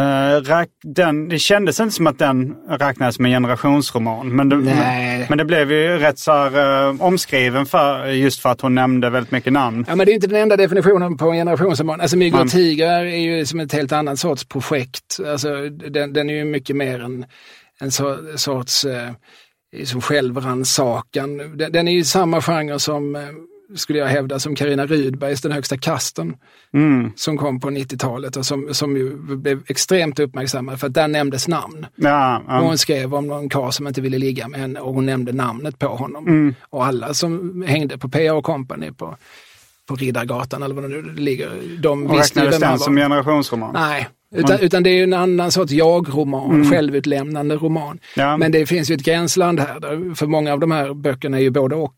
Det kändes inte som att den räknades som en generationsroman. Men det blev ju rätt så här, omskriven just för att hon nämnde väldigt mycket namn. Ja, men det är inte den enda definitionen på en generationsroman. Alltså Myggor och tigrar är ju som ett helt annat sorts projekt. Alltså den är ju mycket mer en sorts som självrannsakan. Den är ju samma genre som skulle jag hävda som Carina Rydbergs Den högsta kasten som kom på 90-talet och som ju blev extremt uppmärksammad för att där nämndes namn. Hon skrev om någon karl som inte ville ligga med henne och hon nämnde namnet på honom. Och alla som hängde på P.A. Company på Riddargatan eller vad det nu ligger, de visste ju vem han var. Som generationsroman? Nej. Utan det är ju en annan sorts jag-roman, självutlämnande roman. Ja. Men det finns ju ett gränsland här, för många av de här böckerna är ju både och.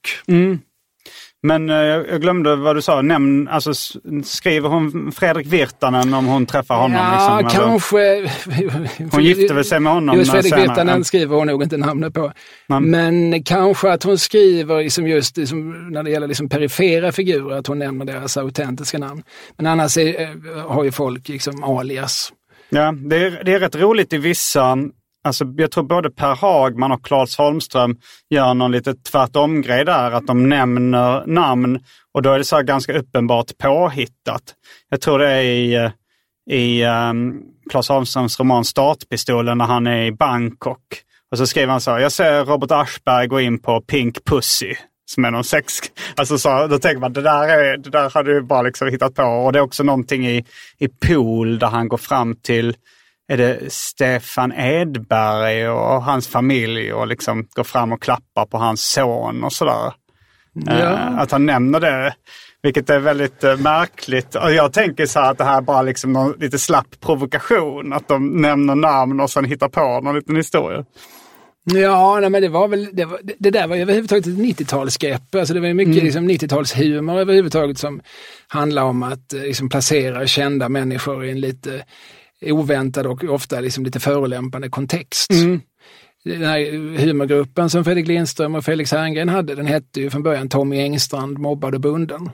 Men jag glömde vad du sa. Alltså, skriver hon Fredrik Virtanen om hon träffar honom? Ja, liksom, kanske. Hon gifte väl sig med honom just Fredrik Virtanen skriver hon nog inte namnet på. Men kanske att hon skriver just när det gäller liksom perifera figurer, att hon nämner deras autentiska namn. Men annars har ju folk liksom alias. Ja, det är rätt roligt i vissa. Alltså, jag tror både Per Hagman och Claes Holmström gör någon lite tvärtom-grej där. Att de nämner namn och då är det så här ganska uppenbart påhittat. Jag tror det är i Claes Holmströms roman Startpistolen när han är i Bangkok. Och så skriver han så här: jag ser Robert Aschberg gå in på Pink Pussy. Som är någon sex. Alltså så, då tänker man det där har du bara liksom hittat på. Och det är också någonting i Pool där han går fram till, är det Stefan Edberg och hans familj och liksom går fram och klappar på hans son och sådär. Ja. Att han nämner det, vilket är väldigt märkligt. Och jag tänker så här att det här är bara liksom någon lite slapp provokation. Att de nämner namn och sen hittar på någon liten historia. Ja, nej, men det där var överhuvudtaget ett 90-talsgrepp. Alltså det var mycket liksom 90-talshumor överhuvudtaget som handlar om att liksom placera kända människor i en lite oväntad och ofta liksom lite förolämpande kontext. Den här humorgruppen som Fredrik Lindström och Felix Herngren hade, den hette ju från början Tommy Engstrand, mobbad och bunden.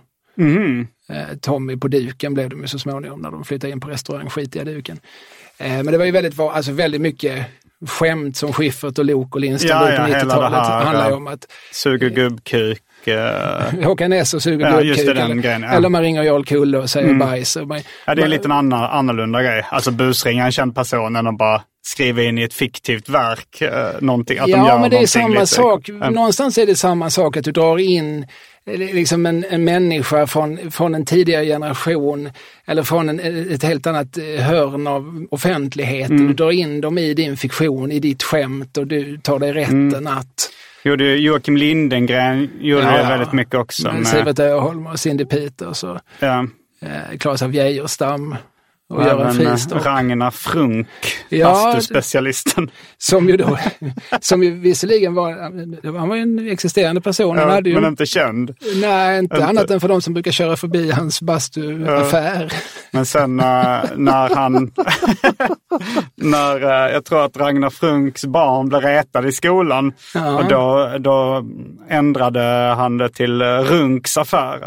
Tommy på duken blev de ju så småningom när de flyttade in på restaurang Skitiga duken. Men det var ju väldigt mycket skämt som Schiffert och Lok och Lindström på 90-talet. Det handlar ju om att suger gubbkuk. Håkan S och suger gubbkuk. Eller man ringer Jarl Kulle och säger bajs. Ja, det är lite en annorlunda grej. Alltså busringa en känd person än att bara skriva in i ett fiktivt verk någonting. Att de gör men det är samma lite sak. Någonstans är det samma sak att du drar in liksom en människa från en tidigare generation eller från ett helt annat hörn av offentligheten. Du drar in dem i din fiktion, i ditt skämt och du tar dig rätten att... Joakim Lindengren gjorde det väldigt mycket också. Med Sivert Öholm och Cindy Peters och Claes av Geijerstam. Och Göran Fristorp. Ragnar Frunk, bastuspecialisten. Som ju visserligen han var ju en existerande person. Ja, hade ju, men inte känd. Nej, inte annat än för de som brukar köra förbi hans bastuaffär. Men sen när han... jag tror att Ragnar Frunks barn blev retade i skolan. Och då ändrade han det till Runks affär.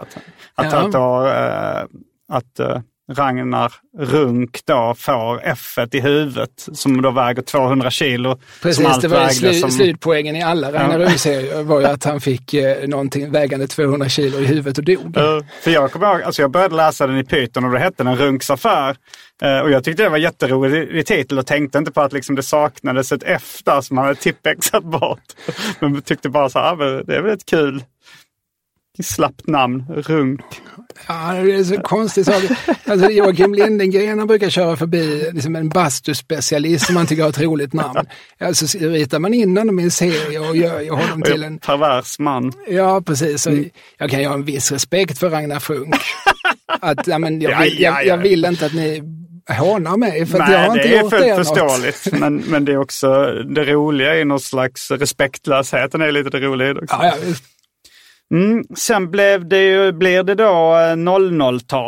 Att Ragnar Runk då får F1 i huvudet som då väger 200 kilo. Precis, det var slutpoängen i alla Ragnar Runk-serier var ju att han fick någonting vägande 200 kilo i huvudet och dog. För jag kommer ihåg, jag började läsa den i Python och det hette den Runks affär. Och jag tyckte det var jätterolig titel och tänkte inte på att liksom det saknades ett F där som man hade tippexat bort. Men tyckte bara så här, det är väl ett kul slappt namn, Runk. Ja, det är så konstigt. Alltså Joakim Lindengren, han brukar köra förbi liksom en bastuspecialist som man tycker har ett roligt namn. Alltså ritar man in honom i en serie och gör honom till en... pervers man. Ja, precis. Så jag kan ju ha en viss respekt för Ragnar Frunk. Att, jag vill inte att ni hånar mig för att jag har inte gjort det. Nej, det är förståeligt. men det är också det roliga i någon slags respektlösheten är lite det roliga också. Ja, visst. Sen blir det då 00-tal.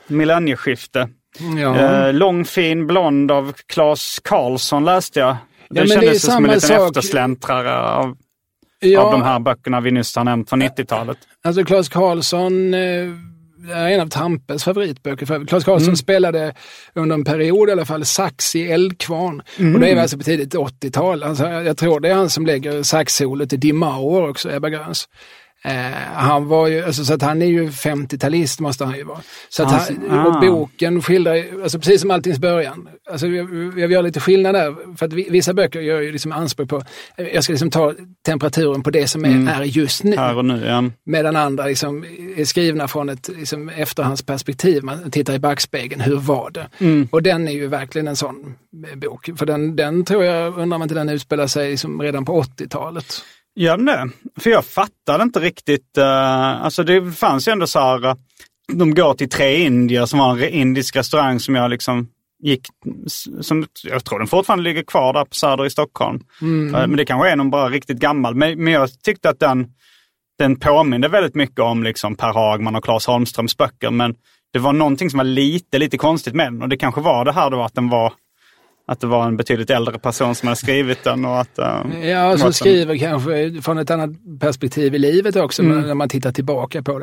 millennieskifte. Ja. Lång fin blond av Claes Carlsson läste jag. Det men kändes det är som en liten sak. eftersläntrare av de här böckerna vi nyss har nämnt från 90-talet. Alltså Claes Carlsson är en av Trampes favoritböcker. Claes Carlsson spelade under en period i alla fall sax i Eldkvarn. Och det är alltså på tidigt 80-tal. Alltså, jag tror det är han som lägger saxsolet i Die Mauer också, Ebba Gröns. Han var ju, alltså, så att han är ju 50-talist måste han ju vara. Så att och boken skildrar, alltså precis som alltings början. Alltså jag gör lite skillnad där, för att vissa böcker gör ju liksom anspråk på, jag ska liksom ta temperaturen på det som är just nu. Här och nu, ja. Medan andra liksom är skrivna från ett liksom efterhandsperspektiv. Man tittar i backspegeln, hur var det? Och den är ju verkligen en sån bok. För den tror jag, undrar om inte den utspelar sig liksom redan på 80-talet. Ja, det. För jag fattade inte riktigt. Alltså det fanns ju ändå så här. De går till 3 indier som var en indisk restaurang som jag liksom gick. Som, jag tror den fortfarande ligger kvar där på Söder i Stockholm. Men det kanske är någon bara riktigt gammal. Men jag tyckte att den påminner väldigt mycket om liksom Per Hagman och Claes Holmströms böcker. Men det var någonting som var lite konstigt med den. Och det kanske var det här då att det var en betydligt äldre person som hade skrivit den. Och att, som skriver kanske från ett annat perspektiv i livet också när man tittar tillbaka på det.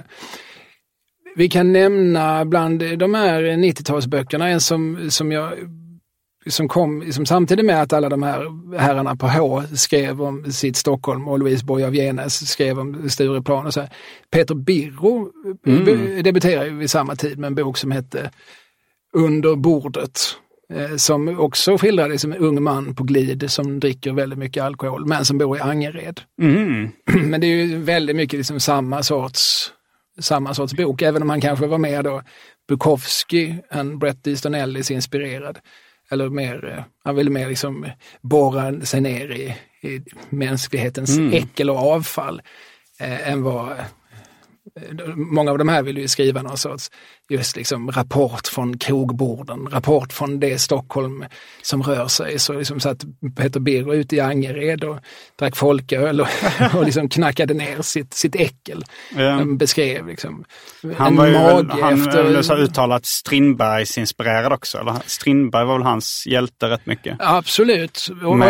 Vi kan nämna bland de här 90-talsböckerna en som kom samtidigt med att alla de här herrarna på H skrev om sitt Stockholm och Louise Boye av Genes skrev om Stureplan och så här. Peter Birro debuterade vid samma tid med en bok som hette Under bordet. Som också skildrade som en ung man på glid som dricker väldigt mycket alkohol men som bor i Angered. Men det är ju väldigt mycket liksom samma sorts bok, även om han kanske var mer då Bukowski än Bret Easton Ellis inspirerad. Eller mer, han ville mer liksom borra sig ner i mänsklighetens äckel och avfall än vad många av de här vill ju skriva någon sorts just liksom rapport från krogborden, rapport från det Stockholm som rör sig. Så liksom satt Peter Birro ute i Angered och drack folköl och liksom knackade ner sitt äckel. Han beskrev liksom han var ju han så uttalat Strindbergs inspirerad också. Eller? Strindberg var väl hans hjälte rätt mycket. Absolut.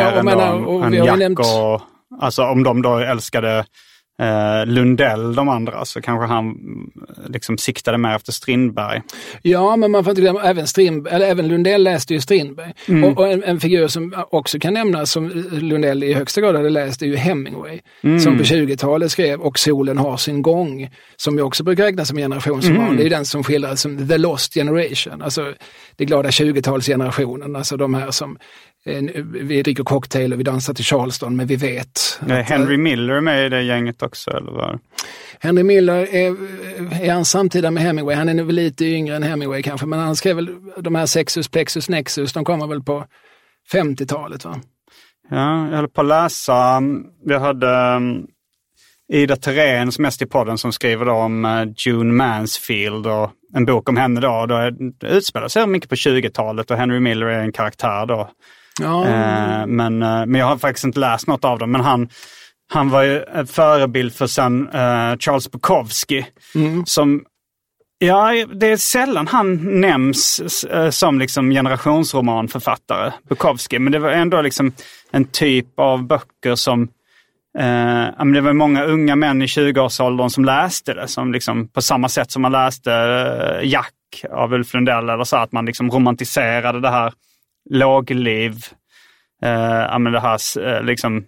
Alltså om de då älskade Lundell, de andra, så kanske han liksom siktade mer efter Strindberg. Ja, men man får inte glömma, även Lundell läste ju Strindberg. Och en figur som också kan nämnas som Lundell i högsta grad hade läst är ju Hemingway, som på 20-talet skrev Och solen har sin gång, som jag också brukar räkna som generationsroman. Det är den som skildras som The Lost Generation, alltså det glada 20-talsgenerationen, alltså de här som vi dricker cocktail och vi dansar till Charleston, men vi vet. Henry Miller med i det gänget också, eller vad? Henry Miller är han samtida med Hemingway. Han är väl lite yngre än Hemingway kanske, men han skrev väl de här Sexus, Plexus, Nexus, de kommer väl på 50-talet, va? Ja, jag höll på att läsa. Vi hade Ida Terén som mest i podden som skriver då om June Mansfield och en bok om henne då. Det utspelar sig mycket på 20-talet och Henry Miller är en karaktär då. Ja. Men jag har faktiskt inte läst något av dem. Men han var ju en förebild för sen Charles Bukowski. Som, ja, det är sällan han nämns som liksom generationsromanförfattare, Bukowski. Men det var ändå liksom en typ av böcker som det var många unga män i 20-årsåldern som läste det. Som liksom, på samma sätt som man läste Jack av Ulf Lundell eller så, att man liksom romantiserade det här lågliv, det här liksom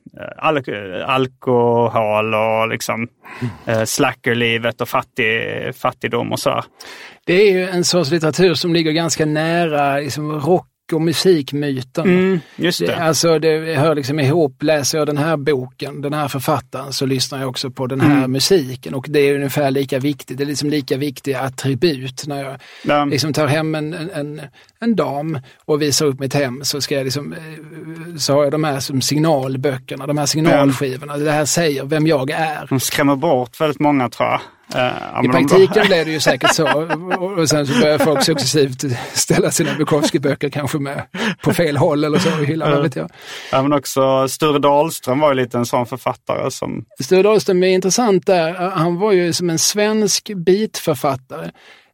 alkohol och liksom slackerlivet och fattigdom och så. Det är ju en sorts litteratur som ligger ganska nära liksom rock och musikmyten. Just det. Alltså det hör liksom ihop, läser jag den här boken, den här författaren, så lyssnar jag också på den här musiken, och det är ungefär lika viktigt, det är liksom lika viktiga attribut när jag liksom tar hem en dam och visar upp mitt hem, så ska jag liksom, så har jag de här som signalböckerna, de här signalskivorna, det här säger vem jag är. De skrämmer bort väldigt många, tror jag. I praktiken blev det ju säkert så, och sen så börjar folk successivt ställa sina Bukowski-böcker kanske med på fel håll eller så i hyllan, vet jag. Ja, men också Sture Dahlström var ju lite en sån författare som... Sture Dahlström är intressant där, han var ju som en svensk beatförfattare.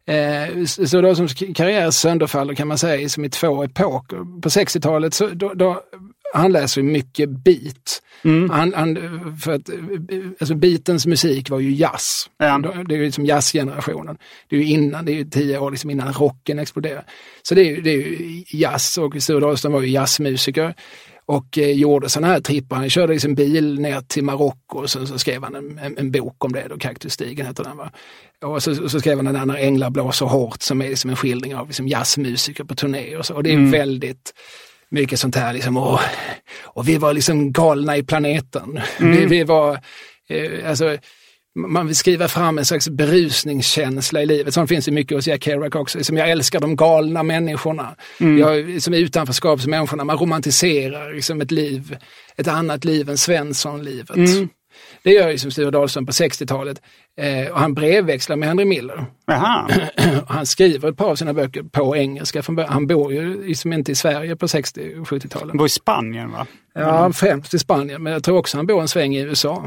Så då som karriär sönderfaller kan man säga som i 2 epoker. På 60-talet så då han läser ju mycket beat. För att alltså beatens musik var ju jazz. Ja. Det är ju liksom jazzgenerationen. Det är ju 10 år liksom innan rocken exploderade. Så det är ju jazz, och Sture Dahlström var ju jazzmusiker och gjorde sådana här trippar. Han körde liksom bil ner till Marocko och så skrev han en bok om det då, Kaktusstigen heter den, va? Och så skrev han den där När änglar blåser hårt, som är liksom en skildring av liksom jazzmusiker på turné och så. Och det är väldigt mycket sånt här liksom, och vi var liksom galna i planeten. Vi var, alltså, man vill skriva fram en slags berusningskänsla i livet. Sånt finns det mycket hos Jack Kerouac också. Liksom, jag älskar de galna människorna. Jag som utanförskapsmänniskorna. Man romantiserar liksom ett annat liv än Svensson-livet. Det gör ju som Sture Dahlström på 60-talet. Och han brevväxlar med Henry Miller. Aha. Han skriver ett par av sina böcker på engelska. Han bor ju liksom inte i Sverige på 60- och 70-talen. Han bor i Spanien, va? Ja, främst i Spanien. Men jag tror också han bor en sväng i USA.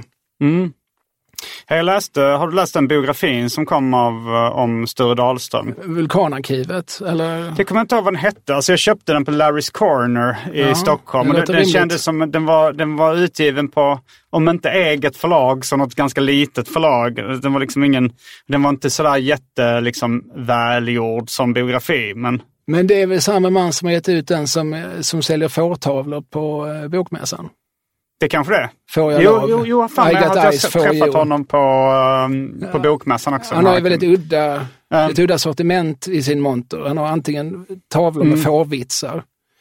Har du läst den biografin som kom om Sture Dahlström? Vulkanarkivet, eller? Det kommer jag inte ihåg vad den hette. Alltså jag köpte den på Larry's Corner i Stockholm. Och den kändes som den var utgiven på, om inte eget förlag, så något ganska litet förlag. Den var liksom den var inte sådär jätte liksom välgjord som biografi, men det är väl samma man som har gett ut den som säljer fårtavlor på bokmässan. Det kanske det. Får jag jo, fan, jag har träffat honom på bokmässan också. Han har ju väldigt ett udda sortiment i sin monter. Han har antingen tavlor med fårvitsar.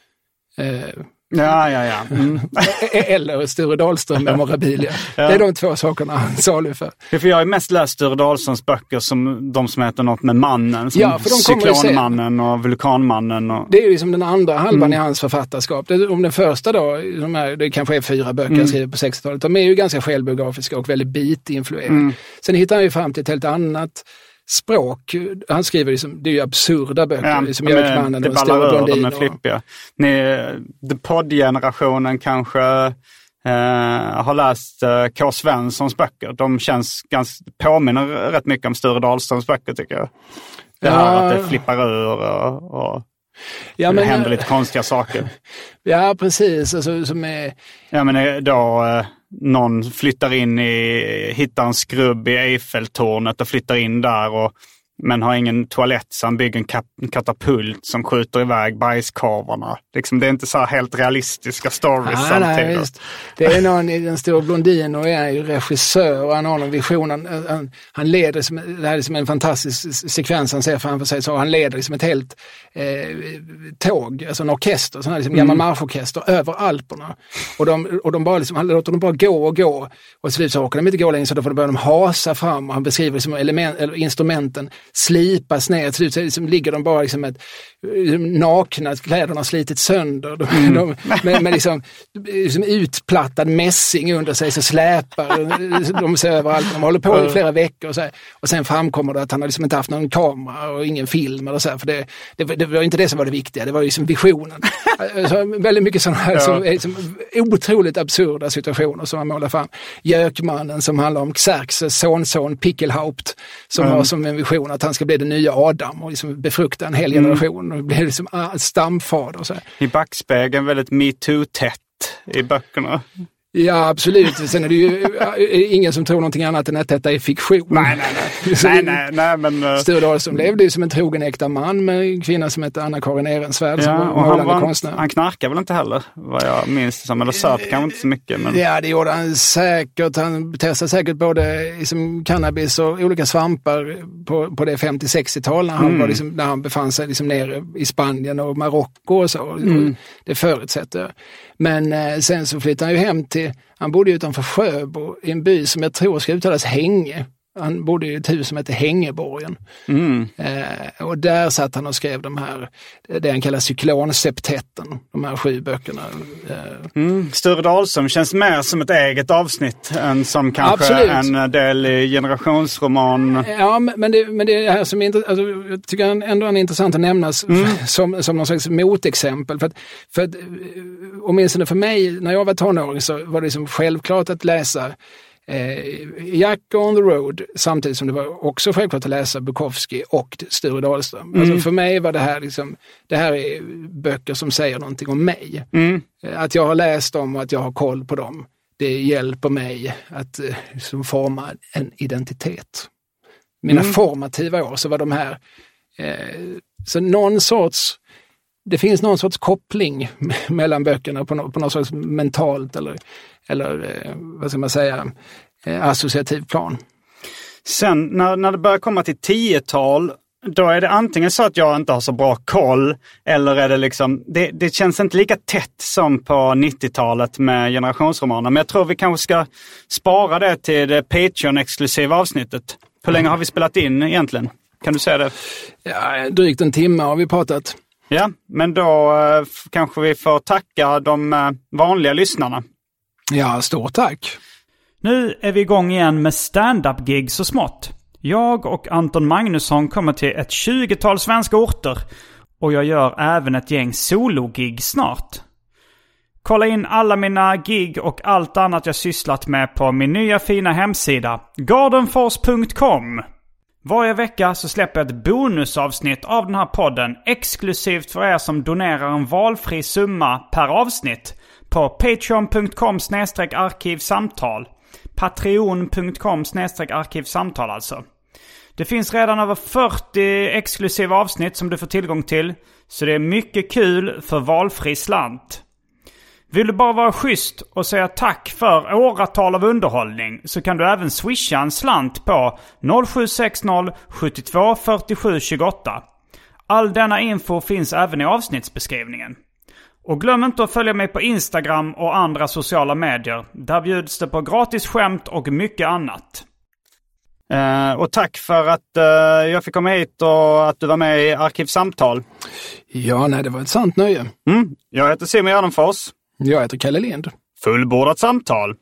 Ja. Eller Sture Dahlström memorabilia. Det är de 2 sakerna han saluför. För jag har ju mest läst Sture Dahlströms böcker som de som heter något med mannen. Som Cyklonmannen och Vulkanmannen. Det är ju som den andra halvan i hans författarskap. Om den första då, det kanske är 4 böcker han skriver på 60-talet. De är ju ganska självbiografiska och väldigt beat-influerade. Sen hittar han ju fram till ett helt annat språk. Han skriver liksom, det är ju absurda böcker som Jökmannen och Stora Blondin. De är flippiga. Poddgenerationen kanske har läst K. Svenssons böcker. De påminner rätt mycket om Sture Dahlströms böcker, tycker jag. Det här att det flippar ur och det händer lite konstiga saker. Ja, precis. Alltså, som är... Ja, men då någon hittar en skrubb i Eiffeltornet och flyttar in där men har ingen toalett, så han bygger en katapult som skjuter iväg bajskorvarna. Liksom, det är inte så här helt realistiska stories samtidigt. Nej, det är någon i Den Stora Blondin och är ju regissör och han har någon vision. Han leder, det här är som en fantastisk sekvens han ser framför sig, så han leder som ett helt tåg, alltså en orkester, sån här liksom gammal marschorkester över Alperna. Och de bara liksom, han låter dem bara gå och till slut så orkar de inte gå längre, så då börjar de hasa fram, och han beskriver liksom instrumenten slipas ner, till slut liksom ligger de bara liksom nakna, kläderna slitit sönder, med liksom utplattad mässing under sig, så släpar de sig överallt, de håller på i flera veckor och sen framkommer det att han har liksom inte haft någon kamera och ingen film eller så här, för det var inte det som var det viktiga, det var ju som visionen. Så väldigt mycket sådana här som otroligt absurda situationer som han målar fram. Jökmannen som handlar om Xerxes sonson Pickelhaupt, som har som en vision att han ska bli den nya Adam och liksom befrukta en hel generation och bli liksom stamfader och så här. I backspegeln väldigt MeToo-tätt i böckerna. Ja, absolut. Sen är det ju ingen som tror någonting annat än att detta är fiktion. Nej, men... Sture Dahlström levde ju som en trogen äkta man med en kvinna som hette Anna-Karin Ehrensvärd, som var målande konstnär. Han knarkade väl inte heller, vad jag minns som, eller söp kanske inte så mycket. Men... Ja, det gjorde han säkert. Han testade säkert både liksom cannabis och olika svampar på det 50-60-tal när han befann sig liksom nere i Spanien och Marocko och så. Det förutsätter jag. Men sen så flyttade han ju hem han bodde utanför Sjöbo i en by som jag tror ska uttalas Hänge. Han bodde i ett hus som heter Hängeborgen. Och där satt han och skrev det han kallar cyklonseptetten, de här 7 böckerna. Sture Dahlström känns mer som ett eget avsnitt än som kanske en del i generationsroman. Ja, men det här som alltså, jag tycker ändå är intressant att nämnas som någon slags motexempel. För att åtminstone för mig, när jag var tonåring, så var det liksom självklart att läsa Jack on the road, samtidigt som det var också självklart att läsa Bukowski och Sture Dahlström. Alltså för mig var det här liksom, det här är böcker som säger någonting om mig. Att jag har läst dem och att jag har koll på dem, det hjälper mig att liksom forma en identitet. Mina formativa år så var de här så det finns någon sorts koppling mellan böckerna på något sorts mentalt eller vad ska man säga, associativ plan. Sen när det börjar komma till 10-tal, då är det antingen så att jag inte har så bra koll, eller är det liksom, det känns inte lika tätt som på 90-talet med generationsromaner. Men jag tror vi kanske ska spara det till det Patreon-exklusiva avsnittet. Hur länge har vi spelat in egentligen? Kan du säga det? Ja, drygt en timme har vi pratat. Ja, men då kanske vi får tacka de vanliga lyssnarna. Ja, stort tack. Nu är vi igång igen med stand-up-gig så smått. Jag och Anton Magnusson kommer till ett 20-tal svenska orter. Och jag gör även ett gäng solo-gig snart. Kolla in alla mina gig och allt annat jag sysslat med på min nya fina hemsida gardenfors.com. Varje vecka så släpper jag ett bonusavsnitt av den här podden exklusivt för er som donerar en valfri summa per avsnitt på patreon.com/arkivsamtal. patreon.com/arkivsamtal alltså. Det finns redan över 40 exklusiva avsnitt som du får tillgång till, så det är mycket kul för valfri slant. Vill du bara vara schysst och säga tack för åratal av underhållning, så kan du även swisha en slant på 0760 72 47 28. All denna info finns även i avsnittsbeskrivningen. Och glöm inte att följa mig på Instagram och andra sociala medier. Där bjuds det på gratis skämt och mycket annat. Och tack för att jag fick komma hit och att du var med i Arkivsamtal. Ja, nej, det var ett sant nöje. Jag heter Simon Gärdenfors. Jag heter Kalle Lind. Fullbordat samtal.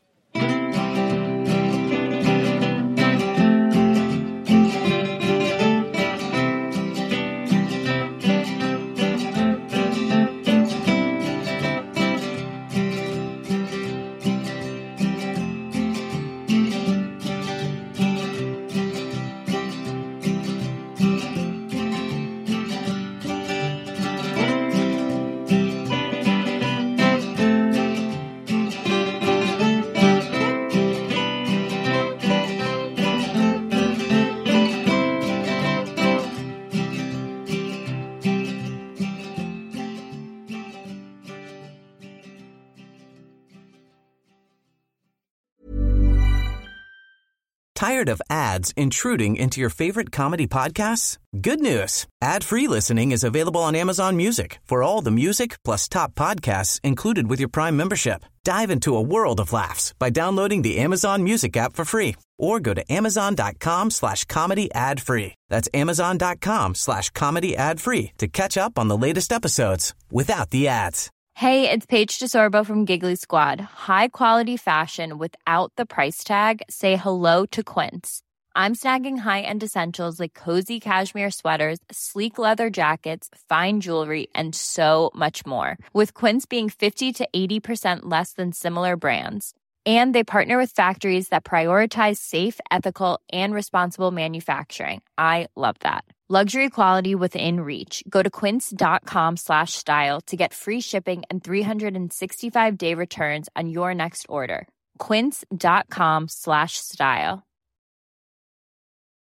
Tired of ads intruding into your favorite comedy podcasts? Good news. Ad-free listening is available on Amazon Music for all the music plus top podcasts included with your Prime membership. Dive into a world of laughs by downloading the Amazon Music app for free or go to amazon.com/comedy ad-free. That's amazon.com/comedy ad-free to catch up on the latest episodes without the ads. Hey, it's Paige DeSorbo from Giggly Squad. High quality fashion without the price tag. Say hello to Quince. I'm snagging high-end essentials like cozy cashmere sweaters, sleek leather jackets, fine jewelry, and so much more. With Quince being 50 to 80% less than similar brands. And they partner with factories that prioritize safe, ethical, and responsible manufacturing. I love that. Luxury quality within reach. Go to quince.com/style to get free shipping and 365-day returns on your next order. Quince.com/style.